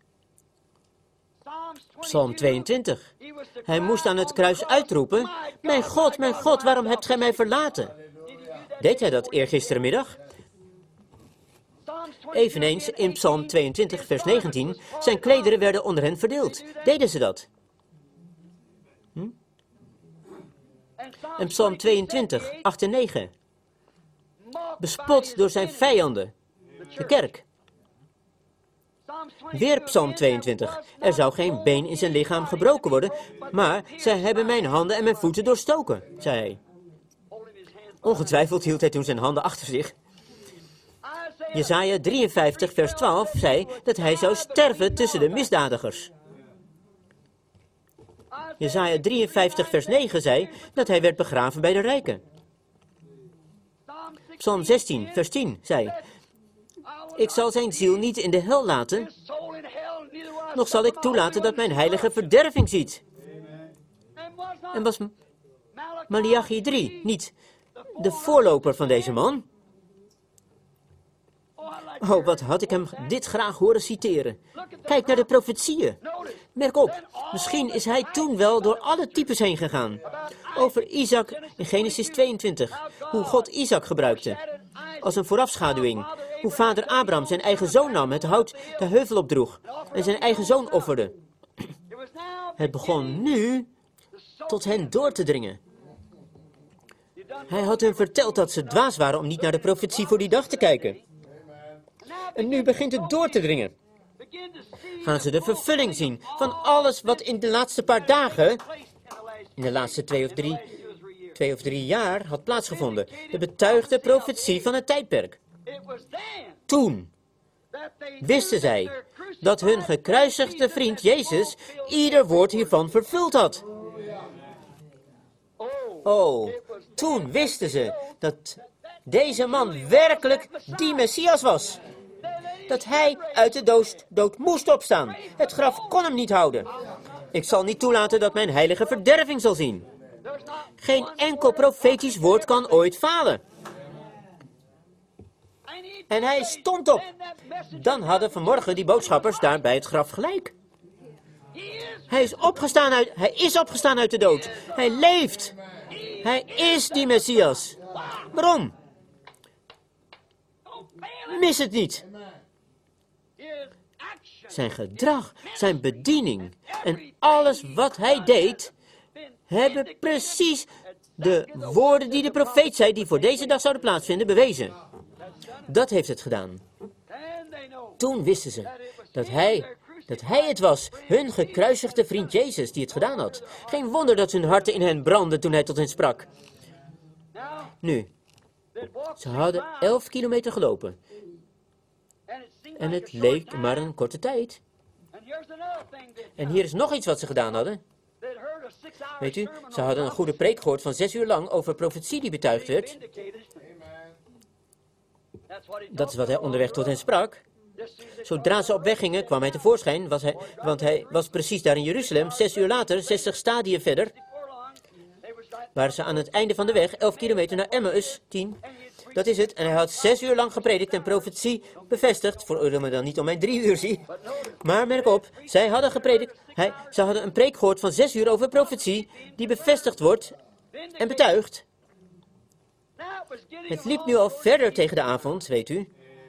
Psalm tweeëntwintig. Hij moest aan het kruis uitroepen, mijn God, mijn God, waarom hebt gij mij verlaten? Deed hij dat eergisterenmiddag? Eveneens in Psalm tweeëntwintig vers negentien, zijn klederen werden onder hen verdeeld. Deden ze dat? Hm? En Psalm tweeëntwintig, acht en negen. Bespot door zijn vijanden, de kerk. Weer Psalm tweeëntwintig. Er zou geen been in zijn lichaam gebroken worden, maar zij hebben mijn handen en mijn voeten doorstoken, zei hij. Ongetwijfeld hield hij toen zijn handen achter zich. Jesaja drieënvijftig vers twaalf zei dat hij zou sterven tussen de misdadigers. Jesaja drieënvijftig vers negen zei dat hij werd begraven bij de rijken. Psalm zestien vers tien zei, ik zal zijn ziel niet in de hel laten, nog zal ik toelaten dat mijn heilige verderving ziet. En was Maleachi drie niet de voorloper van deze man? Oh, wat had ik hem dit graag horen citeren. Kijk naar de profetieën. Merk op, misschien is hij toen wel door alle types heen gegaan. Over Isaac in Genesis tweeëntwintig, hoe God Isaac gebruikte. Als een voorafschaduwing. Hoe vader Abraham zijn eigen zoon nam, het hout de heuvel opdroeg en zijn eigen zoon offerde. Het begon nu tot hen door te dringen. Hij had hen verteld dat ze dwaas waren om niet naar de profetie voor die dag te kijken. En nu begint het door te dringen. Gaan ze de vervulling zien van alles wat in de laatste paar dagen, in de laatste twee of drie, twee of drie jaar had plaatsgevonden. De betuigde profetie van het tijdperk. Toen wisten zij dat hun gekruisigde vriend Jezus ieder woord hiervan vervuld had. Oh, toen wisten ze dat deze man werkelijk die Messias was. dat hij uit de dood, dood moest opstaan. Het graf kon hem niet houden. Ik zal niet toelaten dat mijn heilige verderving zal zien. Geen enkel profetisch woord kan ooit falen. En hij stond op. Dan hadden vanmorgen die boodschappers daar bij het graf gelijk. Hij is opgestaan uit, hij is opgestaan uit de dood. Hij leeft. Hij is die Messias. Waarom? Mis het niet. Zijn gedrag, zijn bediening en alles wat hij deed, hebben precies de woorden die de profeet zei, die voor deze dag zouden plaatsvinden, bewezen. Dat heeft het gedaan. Toen wisten ze dat hij, dat hij het was, hun gekruisigde vriend Jezus, die het gedaan had. Geen wonder dat hun harten in hen brandden toen hij tot hen sprak. Nu, ze hadden elf kilometer gelopen. En het leek maar een korte tijd. En hier is nog iets wat ze gedaan hadden. Weet u, ze hadden een goede preek gehoord van zes uur lang over profetie die betuigd werd. Dat is wat hij onderweg tot hen sprak. Zodra ze op weg gingen, kwam hij tevoorschijn, was hij, want hij was precies daar in Jeruzalem. Zes uur later, zestig stadien verder, waren ze aan het einde van de weg, elf kilometer naar Emmaus, tien. Dat is het. En hij had zes uur lang gepredikt en profetie bevestigd. Veroordeel me dan niet om mijn drie uur zie. Maar merk op, zij hadden gepredikt. Hij, ze hadden een preek gehoord van zes uur over profetie die bevestigd wordt en betuigd. Het liep nu al verder tegen de avond, weet u.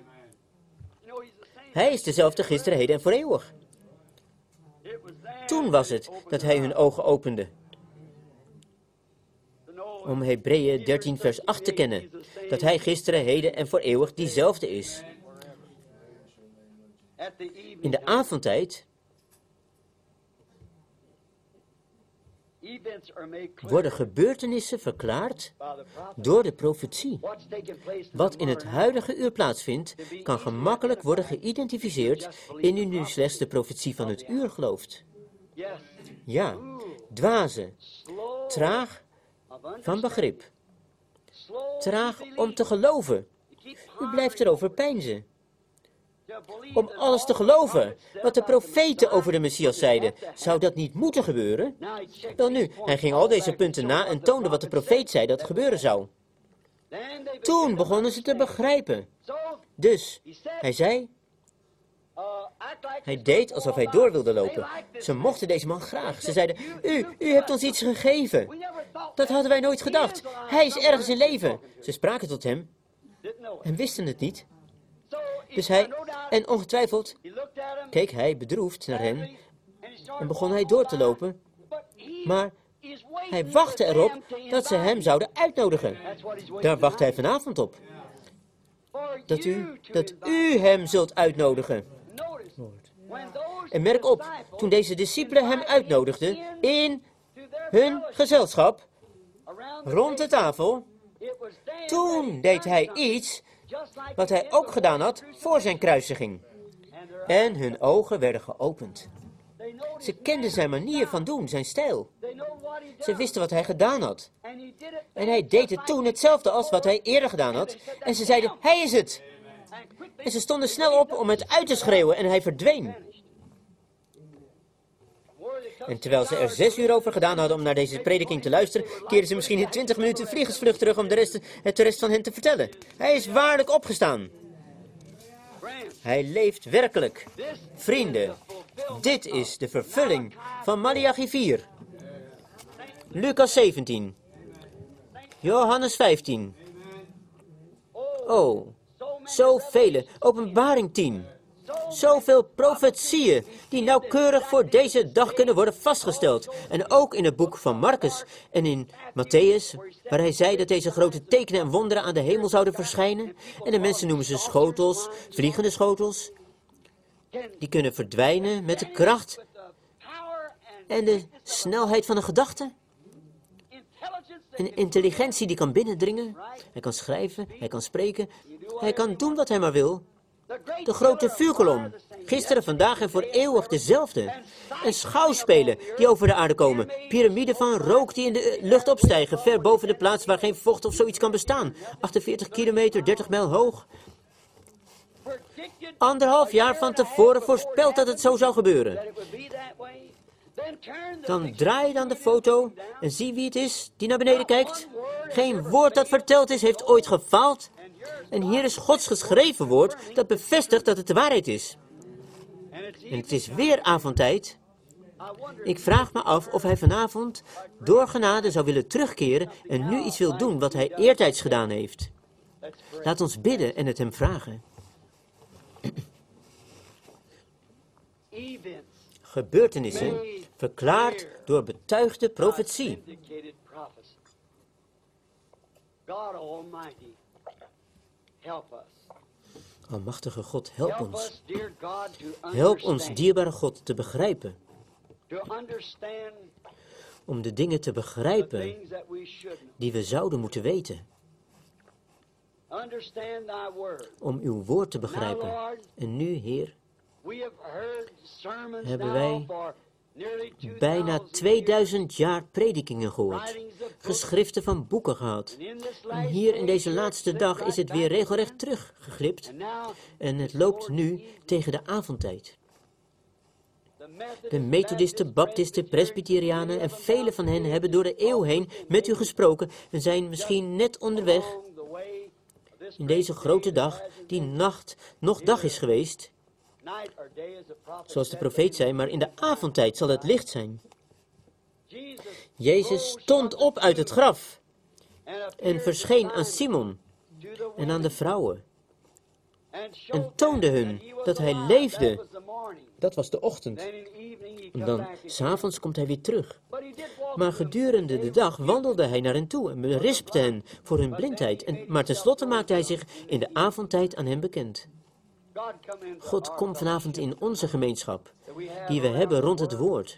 Hij is dezelfde gisteren, heden en voor eeuwig. Toen was het dat hij hun ogen opende. Om Hebreeën dertien vers acht te kennen. Dat hij gisteren, heden en voor eeuwig diezelfde is. In de avondtijd worden gebeurtenissen verklaard door de profetie. Wat in het huidige uur plaatsvindt, kan gemakkelijk worden geïdentificeerd indien u slechts de profetie van het uur gelooft. Ja, dwaze, traag van begrip, traag om te geloven. U blijft erover peinzen. Om alles te geloven wat de profeten over de Messias zeiden. Zou dat niet moeten gebeuren? Wel nu, hij ging al deze punten na en toonde wat de profeet zei dat gebeuren zou. Toen begonnen ze te begrijpen. Dus, hij zei, hij deed alsof hij door wilde lopen. Ze mochten deze man graag. Ze zeiden, u, u hebt ons iets gegeven. Dat hadden wij nooit gedacht. Hij is ergens in leven. Ze spraken tot hem en wisten het niet. Dus hij, en ongetwijfeld, keek hij bedroefd naar hen en begon hij door te lopen. Maar hij wachtte erop dat ze hem zouden uitnodigen. Daar wacht hij vanavond op. Dat u, dat u hem zult uitnodigen. En merk op, toen deze discipelen hem uitnodigden in hun gezelschap, rond de tafel, toen deed hij iets wat hij ook gedaan had voor zijn kruisiging. En hun ogen werden geopend. Ze kenden zijn manier van doen, zijn stijl. Ze wisten wat hij gedaan had. En hij deed het toen hetzelfde als wat hij eerder gedaan had. En ze zeiden, hij is het. En ze stonden snel op om het uit te schreeuwen en hij verdween. En terwijl ze er zes uur over gedaan hadden om naar deze prediking te luisteren, keerden ze misschien in twintig minuten vliegensvlucht terug om de rest, het de rest van hen te vertellen. Hij is waarlijk opgestaan. Hij leeft werkelijk. Vrienden, dit is de vervulling van Maleachi vier. Lucas zeventien. Johannes vijftien. Oh, zoveel. Openbaring tien. Zoveel profetieën die nauwkeurig voor deze dag kunnen worden vastgesteld. En ook in het boek van Marcus en in Matthäus, waar hij zei dat deze grote tekenen en wonderen aan de hemel zouden verschijnen. En de mensen noemen ze schotels, vliegende schotels. Die kunnen verdwijnen met de kracht en de snelheid van een gedachte. Een intelligentie die kan binnendringen. Hij kan schrijven, hij kan spreken. Hij kan doen wat hij maar wil. De grote vuurkolom. Gisteren, vandaag en voor eeuwig dezelfde. En schouwspelen die over de aarde komen. Piramiden van rook die in de lucht opstijgen. Ver boven de plaats waar geen vocht of zoiets kan bestaan. achtenveertig kilometer, dertig mijl hoog. Anderhalf jaar van tevoren voorspeld dat het zo zou gebeuren. Dan draai je dan de foto en zie wie het is die naar beneden kijkt. Geen woord dat verteld is, heeft ooit gefaald. En hier is Gods geschreven woord dat bevestigt dat het de waarheid is. En het is weer avondtijd. Ik vraag me af of hij vanavond door genade zou willen terugkeren en nu iets wil doen wat hij eertijds gedaan heeft. Laat ons bidden en het hem vragen. Gebeurtenissen verklaard door betuigde profetie. Almachtige God, help ons. Help ons, dierbare God, te begrijpen. Om de dingen te begrijpen die we zouden moeten weten. Om uw woord te begrijpen. En nu, Heer, hebben wij bijna tweeduizend jaar predikingen gehoord, geschriften van boeken gehad. En hier in deze laatste dag is het weer regelrecht teruggeglipt en het loopt nu tegen de avondtijd. De Methodisten, Baptisten, Presbyterianen en vele van hen hebben door de eeuw heen met u gesproken en zijn misschien net onderweg in deze grote dag, die nacht nog dag is geweest. Zoals de profeet zei, maar in de avondtijd zal het licht zijn. Jezus stond op uit het graf en verscheen aan Simon en aan de vrouwen en toonde hun dat hij leefde. Dat was de ochtend. En dan, 's avonds komt hij weer terug. Maar gedurende de dag wandelde hij naar hen toe en berispte hen voor hun blindheid. En, maar tenslotte maakte hij zich in de avondtijd aan hen bekend. God, kom vanavond in onze gemeenschap, die we hebben rond het woord.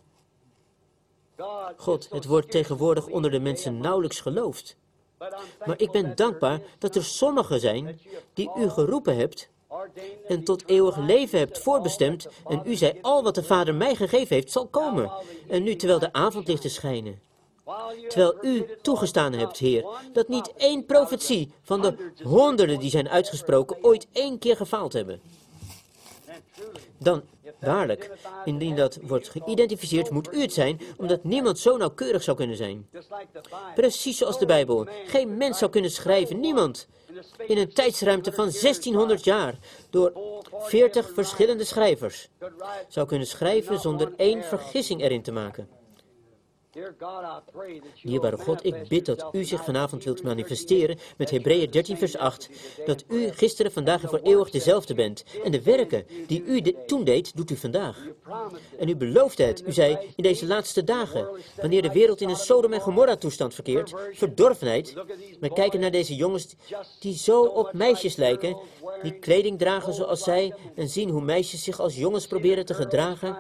God, het wordt tegenwoordig onder de mensen nauwelijks geloofd. Maar ik ben dankbaar dat er sommigen zijn die u geroepen hebt en tot eeuwig leven hebt voorbestemd. En u zei, al wat de Vader mij gegeven heeft, zal komen. En nu, terwijl de avondlichten schijnen. Terwijl u toegestaan hebt, Heer, dat niet één profetie van de honderden die zijn uitgesproken ooit één keer gefaald hebben. Dan, waarlijk, indien dat wordt geïdentificeerd, moet u het zijn, omdat niemand zo nauwkeurig zou kunnen zijn. Precies zoals de Bijbel. Geen mens zou kunnen schrijven, niemand, in een tijdsruimte van zestienhonderd jaar, door veertig verschillende schrijvers, zou kunnen schrijven zonder één vergissing erin te maken. Dierbare God, ik bid dat u zich vanavond wilt manifesteren met Hebreeën dertien vers acht, dat u gisteren, vandaag en voor eeuwig dezelfde bent. En de werken die u de, toen deed, doet u vandaag. En u beloofde het, u zei, in deze laatste dagen, wanneer de wereld in een Sodom en Gomorra toestand verkeert, verdorvenheid. We kijken naar deze jongens die zo op meisjes lijken, die kleding dragen zoals zij, en zien hoe meisjes zich als jongens proberen te gedragen.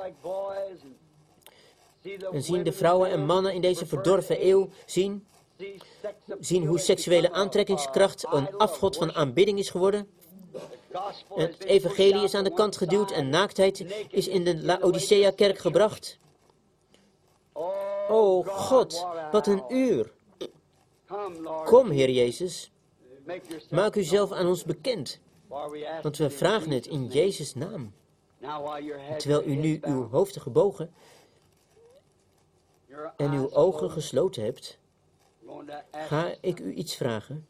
En zien de vrouwen en mannen in deze verdorven eeuw zien, zien hoe seksuele aantrekkingskracht een afgod van aanbidding is geworden. En het evangelie is aan de kant geduwd en naaktheid is in de Laodicea-kerk gebracht. O God, wat een uur. Kom, Heer Jezus, maak uzelf aan ons bekend, want we vragen het in Jezus' naam. Terwijl u nu uw hoofden gebogen en uw ogen gesloten hebt, ga ik u iets vragen.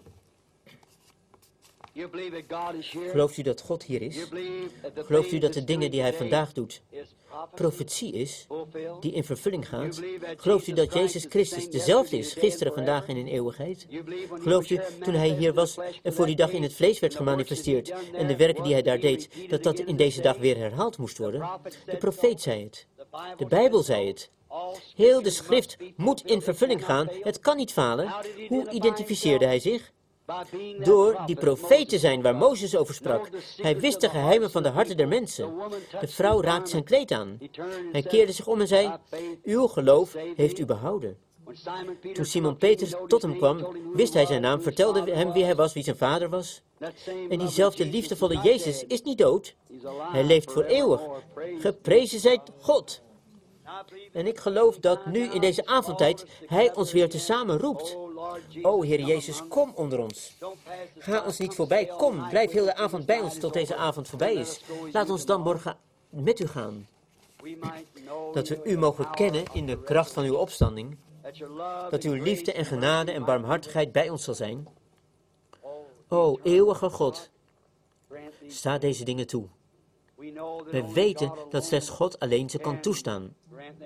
Gelooft u dat God hier is? Gelooft u dat de dingen die hij vandaag doet profetie is, die in vervulling gaat? Gelooft u dat Jezus Christus dezelfde is, gisteren, vandaag en in eeuwigheid? Gelooft u, toen hij hier was en voor die dag in het vlees werd gemanifesteerd en de werken die hij daar deed, dat dat in deze dag weer herhaald moest worden? De profeet zei het. De Bijbel zei het. Heel de schrift moet in vervulling gaan. Het kan niet falen. Hoe identificeerde hij zich? Door die profeet te zijn waar Mozes over sprak. Hij wist de geheimen van de harten der mensen. De vrouw raakte zijn kleed aan. Hij keerde zich om en zei, uw geloof heeft u behouden. Toen Simon Petrus tot hem kwam, wist hij zijn naam, vertelde hem wie hij was, wie zijn vader was. En diezelfde liefdevolle Jezus is niet dood. Hij leeft voor eeuwig. Geprezen zij God. En ik geloof dat nu in deze avondtijd hij ons weer tezamen roept. O Heer Jezus, kom onder ons. Ga ons niet voorbij, kom, blijf heel de avond bij ons tot deze avond voorbij is. Laat ons dan morgen met u gaan. Dat we u mogen kennen in de kracht van uw opstanding. Dat uw liefde en genade en barmhartigheid bij ons zal zijn. O eeuwige God, sta deze dingen toe. We weten dat slechts God alleen ze kan toestaan.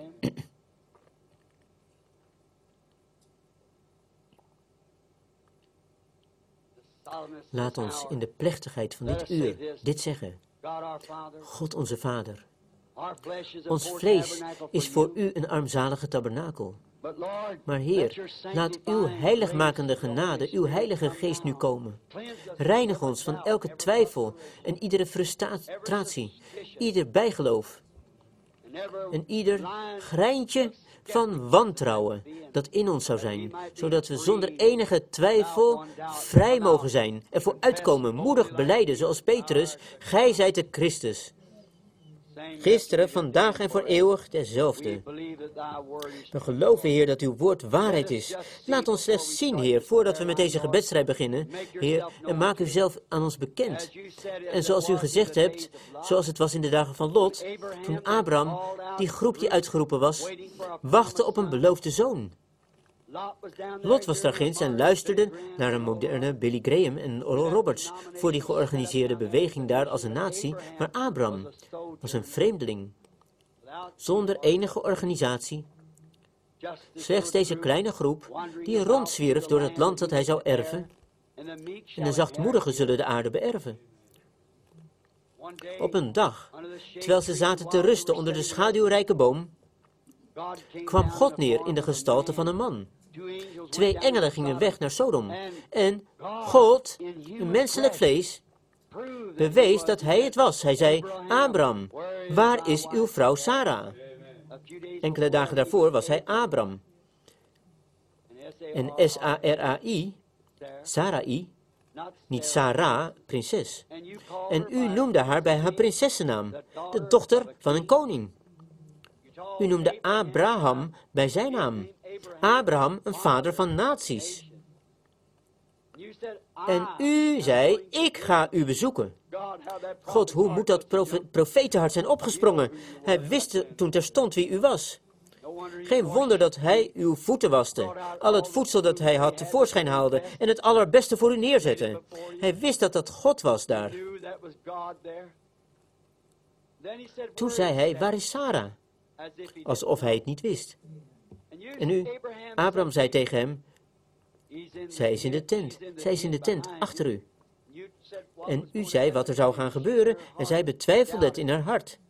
Laat ons in de plechtigheid van dit uur dit zeggen. God onze Vader, ons vlees is voor u een armzalige tabernakel. Maar Heer, laat uw heiligmakende genade, uw heilige geest nu komen. Reinig ons van elke twijfel en iedere frustratie, ieder bijgeloof en ieder greintje van wantrouwen dat in ons zou zijn, zodat we zonder enige twijfel vrij mogen zijn en vooruitkomen, moedig belijden, zoals Petrus, gij zijt de Christus. Gisteren, vandaag en voor eeuwig dezelfde. We geloven, Heer, dat uw woord waarheid is. Laat ons slechts zien, Heer, voordat we met deze gebedsstrijd beginnen, Heer, en maak u zelf aan ons bekend. En zoals u gezegd hebt, zoals het was in de dagen van Lot, toen Abraham, die groep die uitgeroepen was, wachtte op een beloofde zoon. Lot was daar ginds en luisterde naar een moderne Billy Graham en Oral Roberts voor die georganiseerde beweging daar als een natie, maar Abraham was een vreemdeling, zonder enige organisatie. Slechts deze kleine groep die rondzwierf door het land dat hij zou erven, en de zachtmoedigen zullen de aarde beërven. Op een dag, terwijl ze zaten te rusten onder de schaduwrijke boom, kwam God neer in de gestalte van een man. Twee engelen gingen weg naar Sodom. En God, in menselijk vlees, bewees dat hij het was. Hij zei, Abraham, waar is uw vrouw Sarah? Enkele dagen daarvoor was hij Abram. En S A R A I, Sarai, niet Sarah, prinses. En u noemde haar bij haar prinsessennaam, de dochter van een koning. U noemde Abraham bij zijn naam. Abraham, een vader van naties. En u zei, ik ga u bezoeken. God, hoe moet dat profe- profetenhart zijn opgesprongen? Hij wist toen terstond wie u was. Geen wonder dat hij uw voeten waste, al het voedsel dat hij had tevoorschijn haalde en het allerbeste voor u neerzette. Hij wist dat dat God was daar. Toen zei hij, waar is Sarah? Alsof hij het niet wist. En u, Abraham zei tegen hem, zij is in de tent, zij is in de tent, achter u. En u zei wat er zou gaan gebeuren en zij betwijfelde het in haar hart.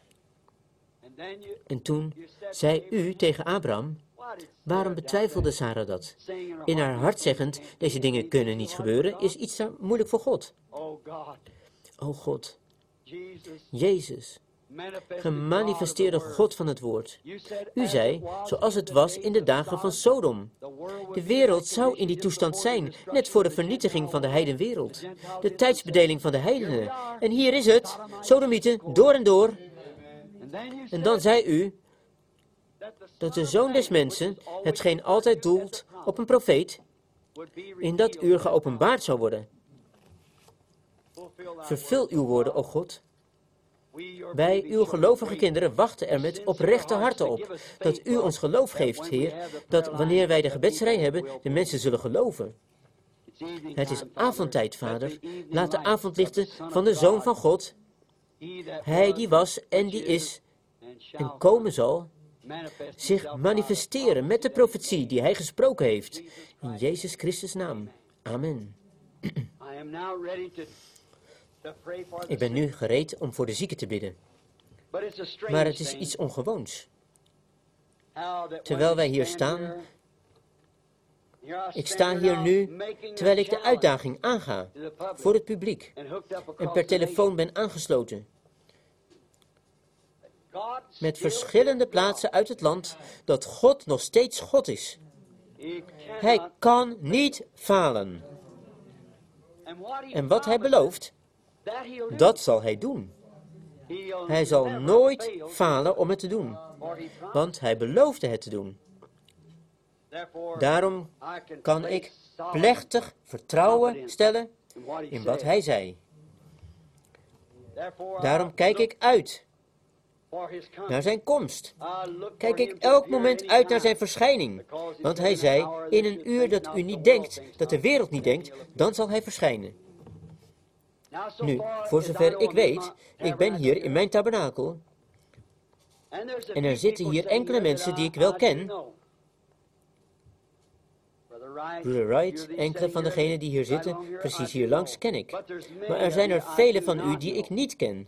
En toen zei u tegen Abraham, waarom betwijfelde Sarah dat? In haar hart zeggend, deze dingen kunnen niet gebeuren, is iets moeilijk voor God. O God, Jezus, gemanifesteerde God van het woord. U zei, zoals het was in de dagen van Sodom. De wereld zou in die toestand zijn, net voor de vernietiging van de heidenwereld. De tijdsbedeling van de heidenen. En hier is het, Sodomieten, door en door. En dan zei u, dat de Zoon des Mensen, hetgeen altijd doelt op een profeet, in dat uur geopenbaard zou worden. Vervul uw woorden, o God. Wij, uw gelovige kinderen, wachten er met oprechte harten op, dat u ons geloof geeft, Heer, dat wanneer wij de gebedsrij hebben, de mensen zullen geloven. Het is avondtijd, Vader. Laat de avondlichten van de Zoon van God, Hij die was en die is en komen zal, zich manifesteren met de profetie die Hij gesproken heeft. In Jezus Christus' naam. Amen. Ik ben nu gereed om voor de zieken te bidden. Maar het is iets ongewoons. Terwijl wij hier staan, ik sta hier nu, terwijl ik de uitdaging aanga voor het publiek en per telefoon ben aangesloten. Met verschillende plaatsen uit het land dat God nog steeds God is. Hij kan niet falen. En wat hij belooft, dat zal hij doen. Hij zal nooit falen om het te doen, want hij beloofde het te doen. Daarom kan ik plechtig vertrouwen stellen in wat hij zei. Daarom kijk ik uit naar zijn komst. Kijk ik elk moment uit naar zijn verschijning. Want hij zei, in een uur dat u niet denkt, dat de wereld niet denkt, dan zal hij verschijnen. Nu, voor zover ik weet, ik ben hier in mijn tabernakel. En er zitten hier enkele mensen die ik wel ken. Brother Wright, enkele van degenen die hier zitten, precies hier langs, ken ik. Maar er zijn er vele van u die ik niet ken.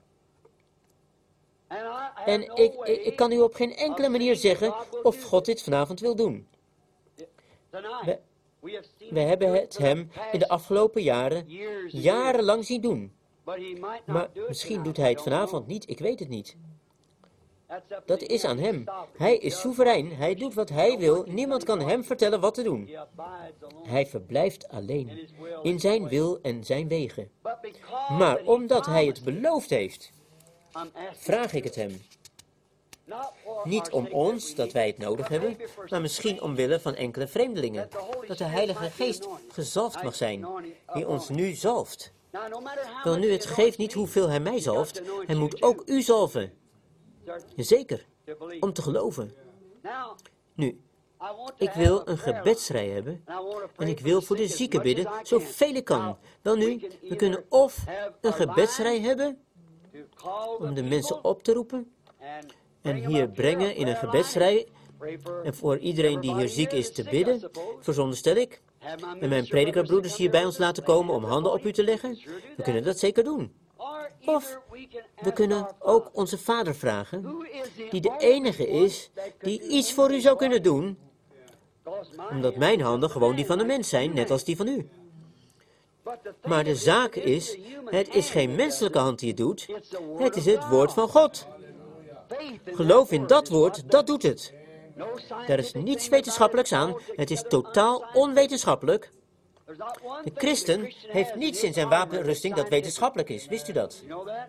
En ik, ik, ik kan u op geen enkele manier zeggen of God dit vanavond wil doen. We, we hebben het hem in de afgelopen jaren jarenlang zien doen. Maar misschien doet hij het vanavond niet, ik weet het niet. Dat is aan hem. Hij is soeverein, hij doet wat hij wil, niemand kan hem vertellen wat te doen. Hij verblijft alleen, in zijn wil en zijn wegen. Maar omdat hij het beloofd heeft, vraag ik het hem. Niet om ons, dat wij het nodig hebben, maar misschien omwille van enkele vreemdelingen. Dat de Heilige Geest gezalfd mag zijn, die ons nu zalft. Wel nu, het geeft niet hoeveel hij mij zalft, hij moet ook u zalven. Zeker, om te geloven. Nu, ik wil een gebedsrij hebben en ik wil voor de zieken bidden, zoveel ik kan. Wel nu, we kunnen of een gebedsrij hebben om de mensen op te roepen en hier brengen in een gebedsrij en voor iedereen die hier ziek is te bidden, veronderstel ik, en mijn predikerbroeders hier bij ons laten komen om handen op u te leggen. We kunnen dat zeker doen. Of we kunnen ook onze Vader vragen, die de enige is die iets voor u zou kunnen doen, omdat mijn handen gewoon die van de mens zijn, net als die van u. Maar de zaak is, het is geen menselijke hand die het doet, het is het woord van God. Geloof in dat woord, dat doet het. Er is niets wetenschappelijks aan, het is totaal onwetenschappelijk. De christen heeft niets in zijn wapenrusting dat wetenschappelijk is, wist u dat?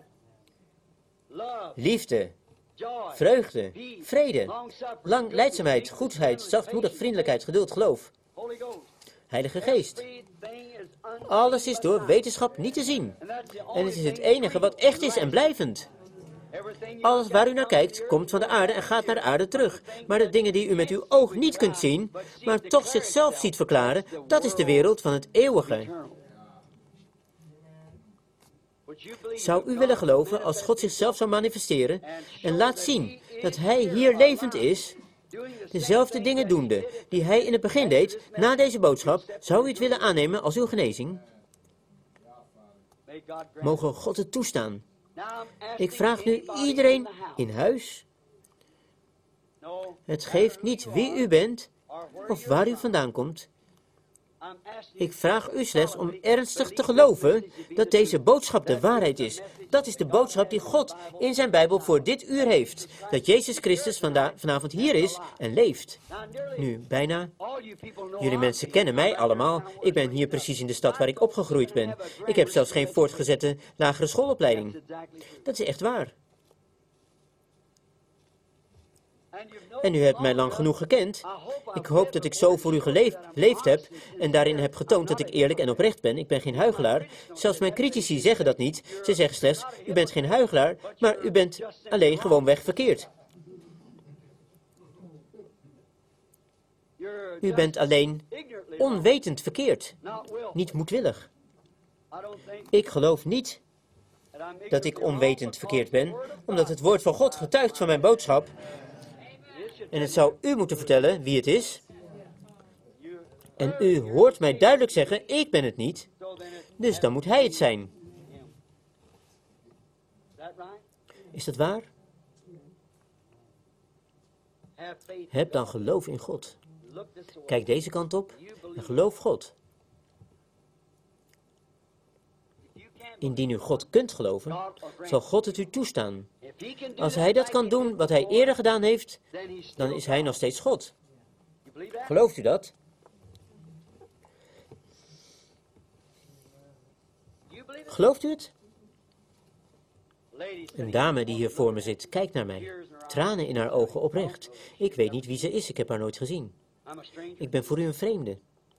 Liefde, vreugde, vrede, lang lijdzaamheid, goedheid, zachtmoedig, vriendelijkheid, geduld, geloof. Heilige Geest. Alles is door wetenschap niet te zien. En het is het enige wat echt is en blijvend. Alles waar u naar kijkt, komt van de aarde en gaat naar de aarde terug. Maar de dingen die u met uw oog niet kunt zien, maar toch zichzelf ziet verklaren, dat is de wereld van het eeuwige. Zou u willen geloven als God zichzelf zou manifesteren en laat zien dat hij hier levend is, dezelfde dingen doende die hij in het begin deed, na deze boodschap, zou u het willen aannemen als uw genezing? Mogen God het toestaan? Ik vraag nu iedereen in huis. Het geeft niet wie u bent of waar u vandaan komt. Ik vraag u slechts om ernstig te geloven dat deze boodschap de waarheid is. Dat is de boodschap die God in zijn Bijbel voor dit uur heeft. Dat Jezus Christus vanda- vanavond hier is en leeft. Nu, bijna. Jullie mensen kennen mij allemaal. Ik ben hier precies in de stad waar ik opgegroeid ben. Ik heb zelfs geen voortgezette lagere schoolopleiding. Dat is echt waar. En u hebt mij lang genoeg gekend. Ik hoop dat ik zo voor u geleefd, geleefd heb en daarin heb getoond dat ik eerlijk en oprecht ben. Ik ben geen huichelaar. Zelfs mijn critici zeggen dat niet. Ze zeggen slechts, u bent geen huichelaar, maar u bent alleen gewoonweg verkeerd. U bent alleen onwetend verkeerd, niet moedwillig. Ik geloof niet dat ik onwetend verkeerd ben, omdat het woord van God getuigt van mijn boodschap. En het zou u moeten vertellen wie het is. En u hoort mij duidelijk zeggen, ik ben het niet. Dus dan moet hij het zijn. Is dat waar? Heb dan geloof in God. Kijk deze kant op en geloof God. Indien u God kunt geloven, zal God het u toestaan. Als hij dat kan doen wat hij eerder gedaan heeft, dan is hij nog steeds God. Gelooft u dat? Gelooft u het? Een dame die hier voor me zit, kijkt naar mij. Tranen in haar ogen, oprecht. Ik weet niet wie ze is, ik heb haar nooit gezien. Ik ben voor u een vreemde.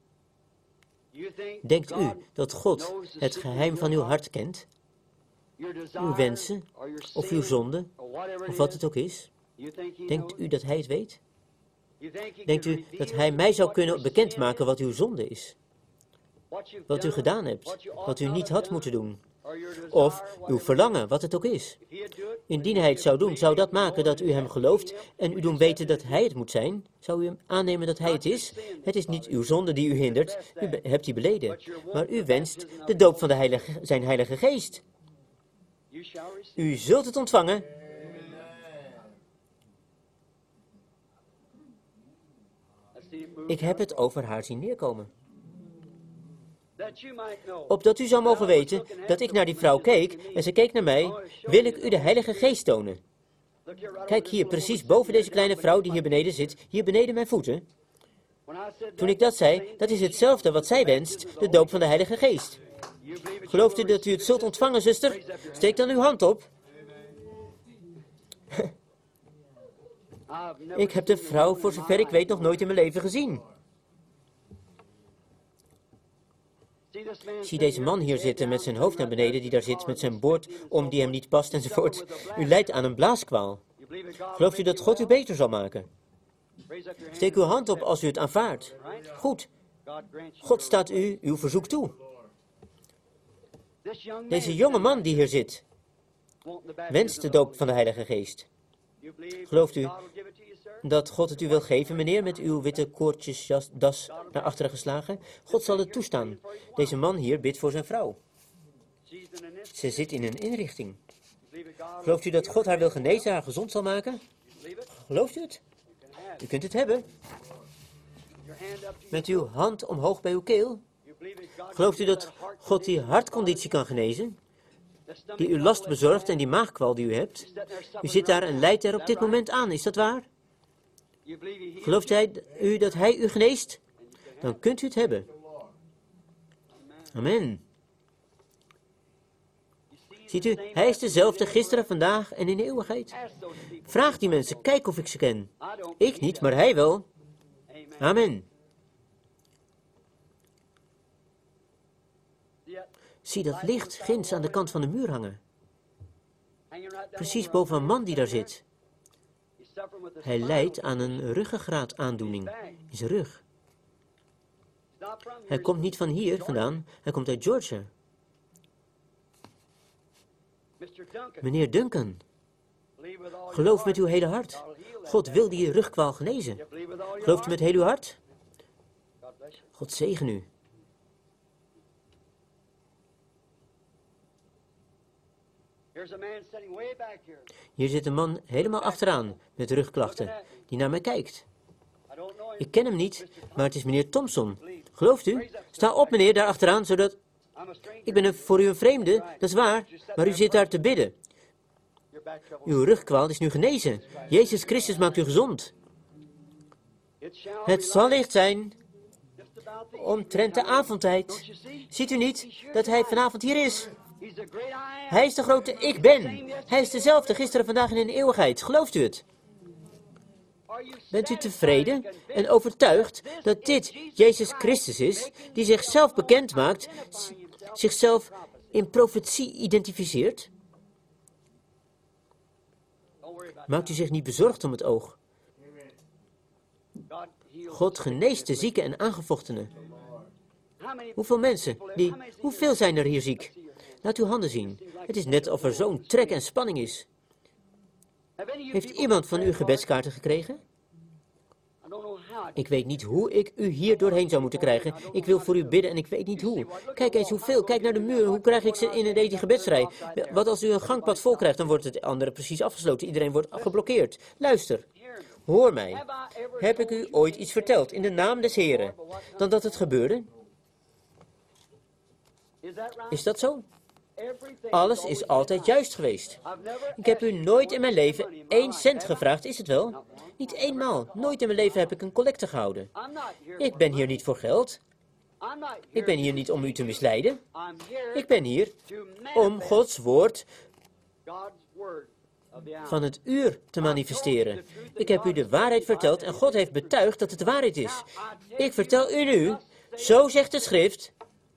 Denkt u dat God het geheim van uw hart kent? Uw wensen, of uw zonde, of wat het ook is? Denkt u dat Hij het weet? Denkt u dat Hij mij zou kunnen bekendmaken wat uw zonde is? Wat u gedaan hebt, wat u niet had moeten doen? Of uw verlangen, wat het ook is? Indien Hij het zou doen, zou dat maken dat u Hem gelooft en u doen weten dat Hij het moet zijn? Zou u aannemen dat Hij het is? Het is niet uw zonde die u hindert, u be- hebt die beleden. Maar u wenst de doop van de heilige, zijn Heilige Geest. U zult het ontvangen. Ik heb het over haar zien neerkomen. Opdat u zou mogen weten dat ik naar die vrouw keek en ze keek naar mij, wil ik u de Heilige Geest tonen. Kijk hier, precies boven deze kleine vrouw die hier beneden zit, hier beneden mijn voeten. Toen ik dat zei, dat is hetzelfde wat zij wenst, de doop van de Heilige Geest. Gelooft u dat u het zult ontvangen, zuster? Steek dan uw hand op. Ik heb de vrouw, voor zover ik weet, nog nooit in mijn leven gezien. Zie deze man hier zitten met zijn hoofd naar beneden, die daar zit met zijn boord om die hem niet past enzovoort. U lijdt aan een blaaskwaal. Gelooft u dat God u beter zal maken? Steek uw hand op als u het aanvaardt. Goed. God staat u uw verzoek toe. Deze jonge man die hier zit, wenst de doop van de Heilige Geest. Gelooft u dat God het u wil geven, meneer, met uw witte koortjesdas naar achteren geslagen? God zal het toestaan. Deze man hier bidt voor zijn vrouw. Ze zit in een inrichting. Gelooft u dat God haar wil genezen, haar gezond zal maken? Gelooft u het? U kunt het hebben. Met uw hand omhoog bij uw keel. Gelooft u dat God die hartconditie kan genezen? Die u last bezorgt en die maagkwal die u hebt? U zit daar en lijdt er op dit moment aan, is dat waar? Gelooft hij, u dat hij u geneest? Dan kunt u het hebben. Amen. Ziet u, hij is dezelfde gisteren, vandaag en in de eeuwigheid. Vraag die mensen, kijk of ik ze ken. Ik niet, maar hij wel. Amen. Zie dat licht ginds aan de kant van de muur hangen. Precies boven een man die daar zit. Hij lijdt aan een ruggengraataandoening in zijn rug. Hij komt niet van hier vandaan, hij komt uit Georgia. Meneer Duncan, geloof met uw hele hart. God wil die rugkwaal genezen. Gelooft u met heel uw hart? God zegen u. Hier zit een man helemaal achteraan met rugklachten, die naar mij kijkt. Ik ken hem niet, maar het is meneer Thompson. Gelooft u? Sta op, meneer, daar achteraan, zodat... Ik ben voor u een vreemde, dat is waar, maar u zit daar te bidden. Uw rugkwaal is nu genezen. Jezus Christus maakt u gezond. Het zal licht zijn, omtrent de avondtijd. Ziet u niet dat hij vanavond hier is? Hij is de grote ik ben. Hij is dezelfde gisteren, vandaag en in de eeuwigheid. Gelooft u het? Bent u tevreden en overtuigd dat dit Jezus Christus is, die zichzelf bekend maakt, zichzelf in profetie identificeert? Maakt u zich niet bezorgd om het oog. God geneest de zieken en aangevochtenen. Hoeveel mensen, die, hoeveel zijn er hier ziek? Laat uw handen zien. Het is net of er zo'n trek en spanning is. Heeft iemand van u gebedskaarten gekregen? Ik weet niet hoe ik u hier doorheen zou moeten krijgen. Ik wil voor u bidden en ik weet niet hoe. Kijk eens hoeveel. Kijk naar de muur. Hoe krijg ik ze in deze gebedsrij? Wat als u een gangpad vol krijgt, dan wordt het andere precies afgesloten. Iedereen wordt geblokkeerd. Luister. Hoor mij. Heb ik u ooit iets verteld in de naam des Heren, dan dat het gebeurde? Is dat zo? Alles is altijd juist geweest. Ik heb u nooit in mijn leven één cent gevraagd, is het wel? Niet eenmaal. Nooit in mijn leven heb ik een collecte gehouden. Ik ben hier niet voor geld. Ik ben hier niet om u te misleiden. Ik ben hier om Gods woord van het uur te manifesteren. Ik heb u de waarheid verteld en God heeft betuigd dat het de waarheid is. Ik vertel u nu, zo zegt de schrift,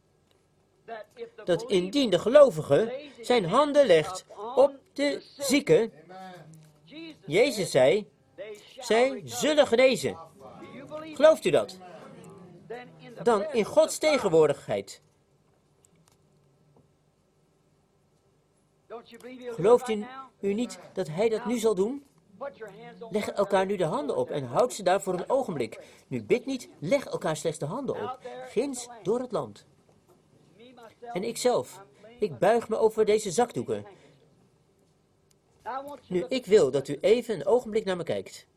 dat indien de gelovige zijn handen legt op de zieke, Jezus zei, zij zullen genezen. Gelooft u dat? Dan in Gods tegenwoordigheid. Gelooft u, u niet dat hij dat nu zal doen? Leg elkaar nu de handen op en houd ze daar voor een ogenblik. Nu bid niet, leg elkaar slechts de handen op. Ginds door het land. En ikzelf, ik buig me over deze zakdoeken. Nu, ik wil dat u even een ogenblik naar me kijkt.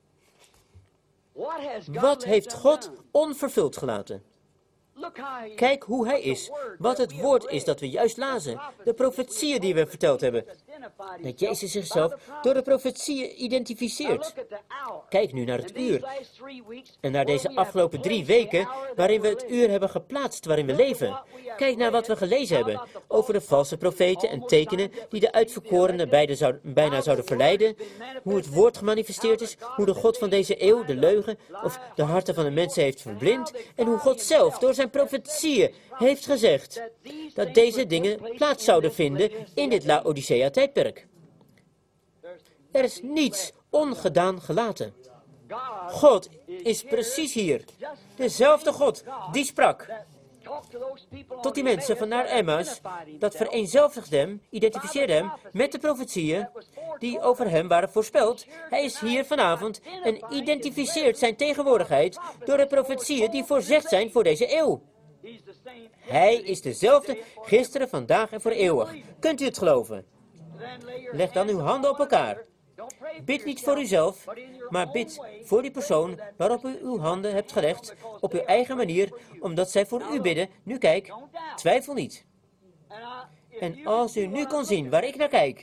Wat heeft God onvervuld gelaten? Kijk hoe hij is, wat het woord is dat we juist lazen, de profetieën die we verteld hebben. Dat Jezus zichzelf door de profetieën identificeert. Kijk nu naar het uur. En naar deze afgelopen drie weken, waarin we het uur hebben geplaatst waarin we leven. Kijk naar wat we gelezen hebben, over de valse profeten en tekenen die de uitverkorenen bijna zouden verleiden. Hoe het woord gemanifesteerd is, hoe de God van deze eeuw, de leugen, of de harten van de mensen heeft verblind. En hoe God zelf door zijn profetieën heeft gezegd dat deze dingen plaats zouden vinden in dit Laodicea-tijdperk. Er is niets ongedaan gelaten. God is precies hier. Dezelfde God die sprak tot die mensen van naar Emmaus, dat vereenzelvigde hem, identificeerde hem met de profetieën die over hem waren voorspeld. Hij is hier vanavond en identificeert zijn tegenwoordigheid door de profetieën die voorzegd zijn voor deze eeuw. Hij is dezelfde gisteren, vandaag en voor eeuwig. Kunt u het geloven? Leg dan uw handen op elkaar. Bid niet voor uzelf, maar bid voor die persoon waarop u uw handen hebt gelegd, op uw eigen manier, omdat zij voor u bidden. Nu kijk, twijfel niet. En als u nu kon zien waar ik naar kijk.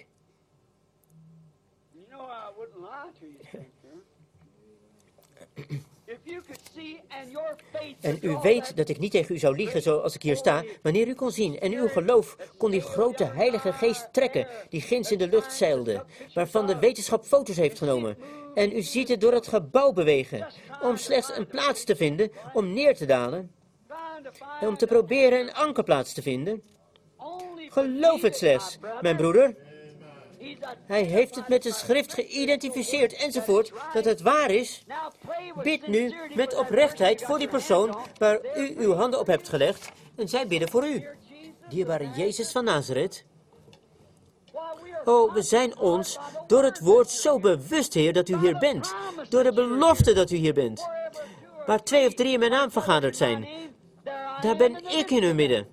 En u weet dat ik niet tegen u zou liegen zoals ik hier sta, wanneer u kon zien en uw geloof kon die grote heilige geest trekken, die ginds in de lucht zeilde, waarvan de wetenschap foto's heeft genomen. En u ziet het door het gebouw bewegen, om slechts een plaats te vinden, om neer te dalen, en om te proberen een ankerplaats te vinden. Geloof het slechts, mijn broeder. Hij heeft het met de schrift geïdentificeerd enzovoort, dat het waar is. Bid nu met oprechtheid voor die persoon waar u uw handen op hebt gelegd en zij bidden voor u. Dierbare Jezus van Nazareth. Oh, we zijn ons door het woord zo bewust, Heer, dat u hier bent. Door de belofte dat u hier bent. Waar twee of drie in mijn naam vergaderd zijn, daar ben ik in hun midden.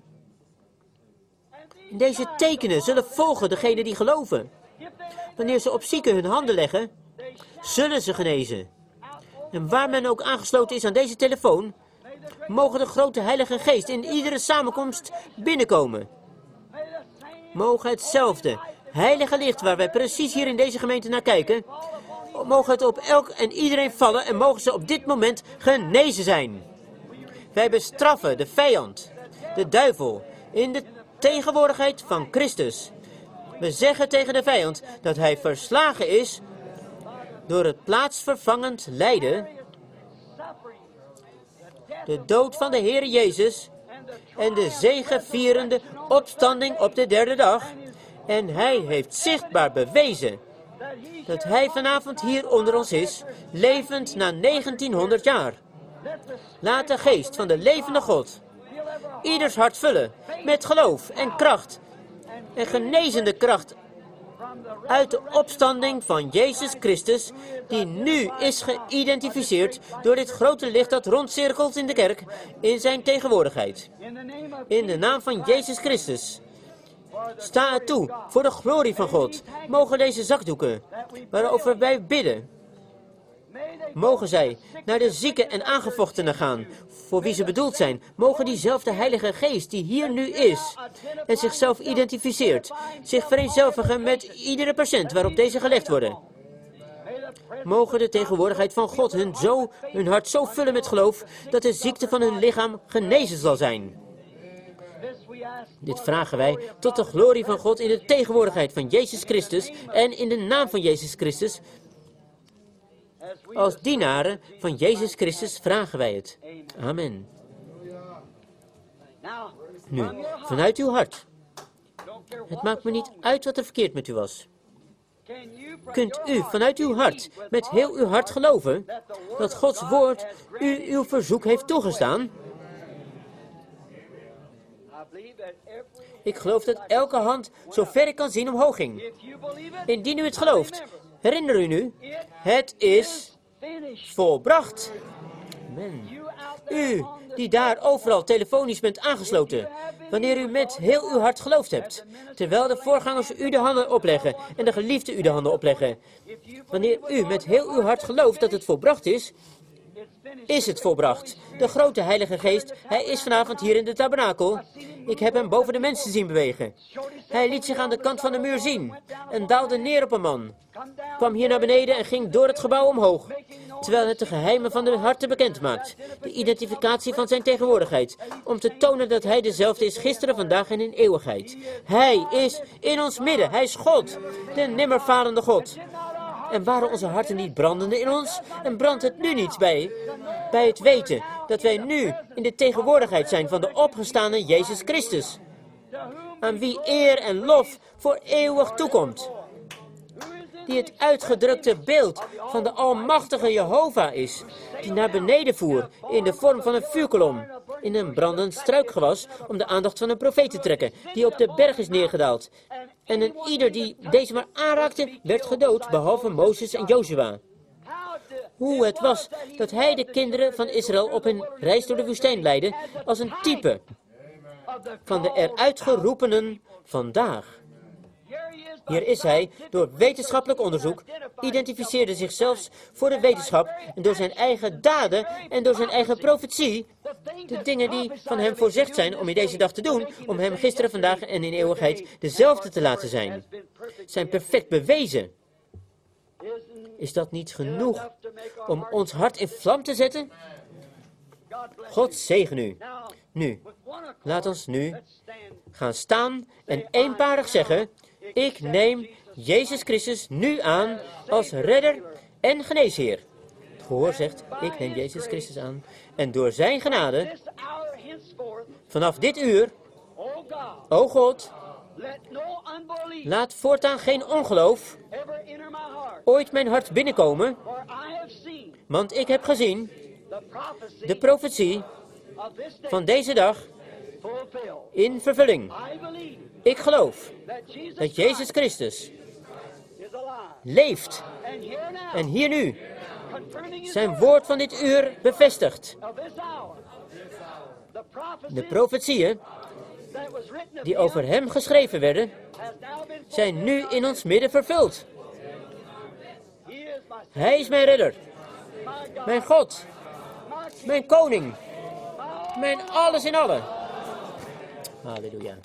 Deze tekenen zullen volgen degenen die geloven. Wanneer ze op zieken hun handen leggen, zullen ze genezen. En waar men ook aangesloten is aan deze telefoon, mogen de grote Heilige Geest in iedere samenkomst binnenkomen. Mogen hetzelfde heilige licht waar wij precies hier in deze gemeente naar kijken, mogen het op elk en iedereen vallen en mogen ze op dit moment genezen zijn. Wij bestraffen de vijand, de duivel, in de tegenwoordigheid van Christus. We zeggen tegen de vijand dat hij verslagen is door het plaatsvervangend lijden, de dood van de Heer Jezus en de zegevierende opstanding op de derde dag. En hij heeft zichtbaar bewezen dat hij vanavond hier onder ons is, levend na negentienhonderd jaar. Laat de geest van de levende God ieders hart vullen met geloof en kracht en genezende kracht uit de opstanding van Jezus Christus, die nu is geïdentificeerd door dit grote licht dat rondcirkelt in de kerk in zijn tegenwoordigheid. In de naam van Jezus Christus. Sta het toe voor de glorie van God. Mogen deze zakdoeken, waarover wij bidden, mogen zij naar de zieken en aangevochtenen gaan, voor wie ze bedoeld zijn. Mogen diezelfde Heilige Geest die hier nu is en zichzelf identificeert, zich vereenzelvigen met iedere patiënt waarop deze gelegd worden. Mogen de tegenwoordigheid van God hun, zo, hun hart zo vullen met geloof, dat de ziekte van hun lichaam genezen zal zijn. Dit vragen wij tot de glorie van God in de tegenwoordigheid van Jezus Christus en in de naam van Jezus Christus. Als dienaren van Jezus Christus vragen wij het. Amen. Nu, vanuit uw hart. Het maakt me niet uit wat er verkeerd met u was. Kunt u vanuit uw hart, met heel uw hart geloven, dat Gods woord u uw verzoek heeft toegestaan? Ik geloof dat elke hand, zover ik kan zien, omhoog ging. Indien u het gelooft, herinner u nu, het is volbracht. Amen. U, die daar overal telefonisch bent aangesloten, wanneer u met heel uw hart geloofd hebt, terwijl de voorgangers u de handen opleggen en de geliefden u de handen opleggen. Wanneer u met heel uw hart gelooft dat het volbracht is, is het volbracht. De grote Heilige Geest, hij is vanavond hier in de tabernakel. Ik heb hem boven de mensen zien bewegen. Hij liet zich aan de kant van de muur zien en daalde neer op een man. Kwam hier naar beneden en ging door het gebouw omhoog, terwijl het de geheimen van de harten bekend maakt. De identificatie van zijn tegenwoordigheid, om te tonen dat hij dezelfde is gisteren, vandaag en in eeuwigheid. Hij is in ons midden, hij is God, de nimmerfalende God. En waren onze harten niet brandende in ons? En brandt het nu niet bij, bij het weten dat wij nu in de tegenwoordigheid zijn van de opgestane Jezus Christus, aan wie eer en lof voor eeuwig toekomt, die het uitgedrukte beeld van de almachtige Jehovah is, die naar beneden voer in de vorm van een vuurkolom, in een brandend struikgewas, om de aandacht van een profeet te trekken, die op de berg is neergedaald. En een ieder die deze maar aanraakte, werd gedood, behalve Mozes en Jozua. Hoe het was dat hij de kinderen van Israël op hun reis door de woestijn leidde, als een type van de eruit geroepenen vandaag. Hier is hij, door wetenschappelijk onderzoek, identificeerde zichzelf voor de wetenschap en door zijn eigen daden en door zijn eigen profetie, de dingen die van hem voorzegd zijn om in deze dag te doen, om hem gisteren, vandaag en in eeuwigheid dezelfde te laten zijn, zijn perfect bewezen. Is dat niet genoeg om ons hart in vlam te zetten? God zegen u. Nu, laat ons nu gaan staan en eenparig zeggen: ik neem Jezus Christus nu aan als redder en geneesheer. Het gehoor zegt: ik neem Jezus Christus aan. En door zijn genade, vanaf dit uur, o God, laat voortaan geen ongeloof ooit mijn hart binnenkomen, want ik heb gezien de profetie van deze dag in vervulling. Ik geloof dat Jezus Christus leeft en hier nu zijn woord van dit uur bevestigt. De profetieën die over hem geschreven werden, zijn nu in ons midden vervuld. Hij is mijn redder, mijn God, mijn koning, mijn alles in allen. Halleluja.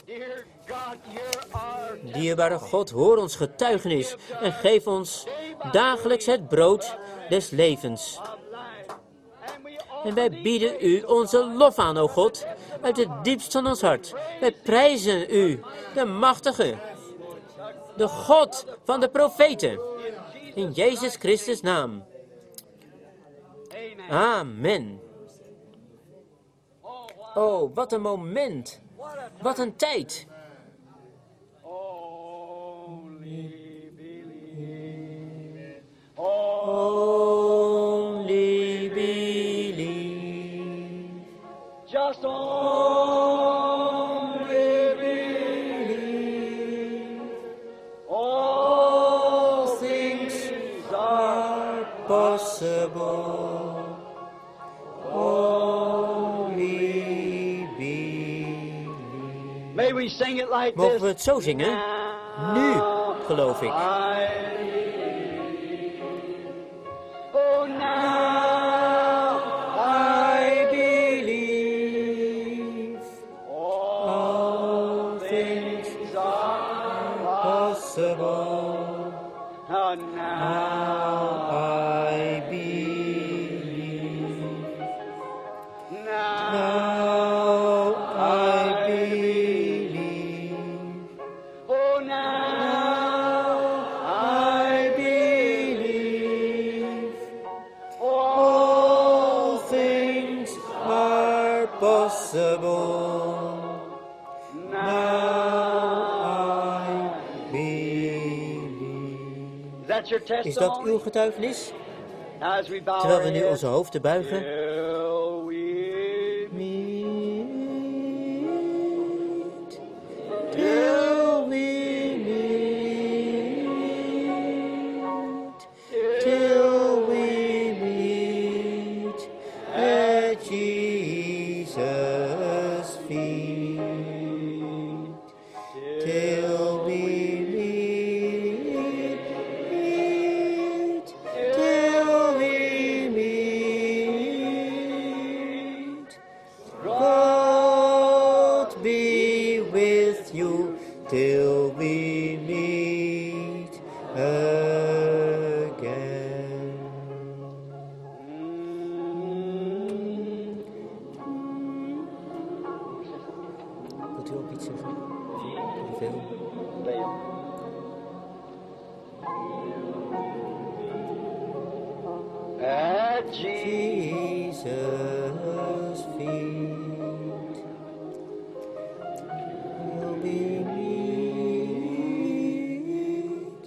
Dierbare God, hoor ons getuigenis en geef ons dagelijks het brood des levens. En wij bieden u onze lof aan, o God, uit het diepst van ons hart. Wij prijzen u, de machtige, de God van de profeten, in Jezus Christus' naam. Amen. Oh, wat een moment. Wat een tijd. Only believe. Just only believe. All things are possible. Only believe. May we sing it like this. Mogen we het zo zingen? Nu, geloof ik. Oh, now I believe all things are possible. Oh, now I believe. Now I believe. impossible. Now I believe. Is dat uw getuigenis? Terwijl we nu onze hoofden buigen. Till we meet, till we meet at Jesus' feet, till we meet, till we meet. God be with you till we meet again. Wilt u ook iets zeggen? Veel? At Jesus' feet, till we meet,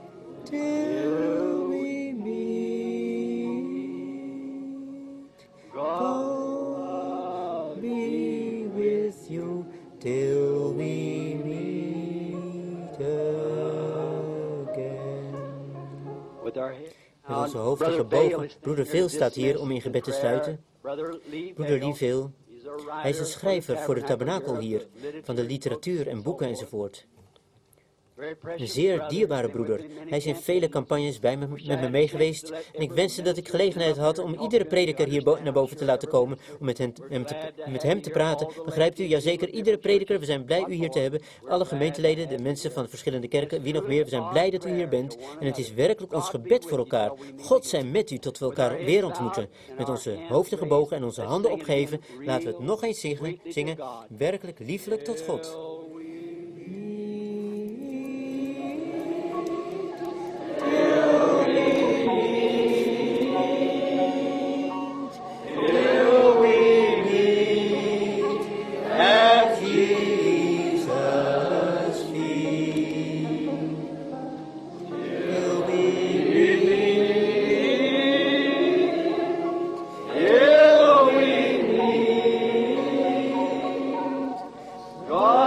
till we meet. God be with you till we meet again. Met onze hoofden gebogen. Broeder Phil staat hier om in gebed te sluiten. Broeder Lee Phil, hij is een schrijver voor de tabernakel hier, van de literatuur en boeken enzovoort. Een zeer dierbare broeder. Hij is in vele campagnes bij me, met me meegeweest en ik wenste dat ik gelegenheid had om iedere prediker hier bo- naar boven te laten komen om met hem, hem te, met hem te praten. Begrijpt u? Jazeker, iedere prediker. We zijn blij u hier te hebben. Alle gemeenteleden, de mensen van verschillende kerken, wie nog meer. We zijn blij dat u hier bent en het is werkelijk ons gebed voor elkaar. God zij met u tot we elkaar weer ontmoeten. Met onze hoofden gebogen en onze handen opgeheven, laten we het nog eens zingen, zingen. Werkelijk liefelijk tot God. God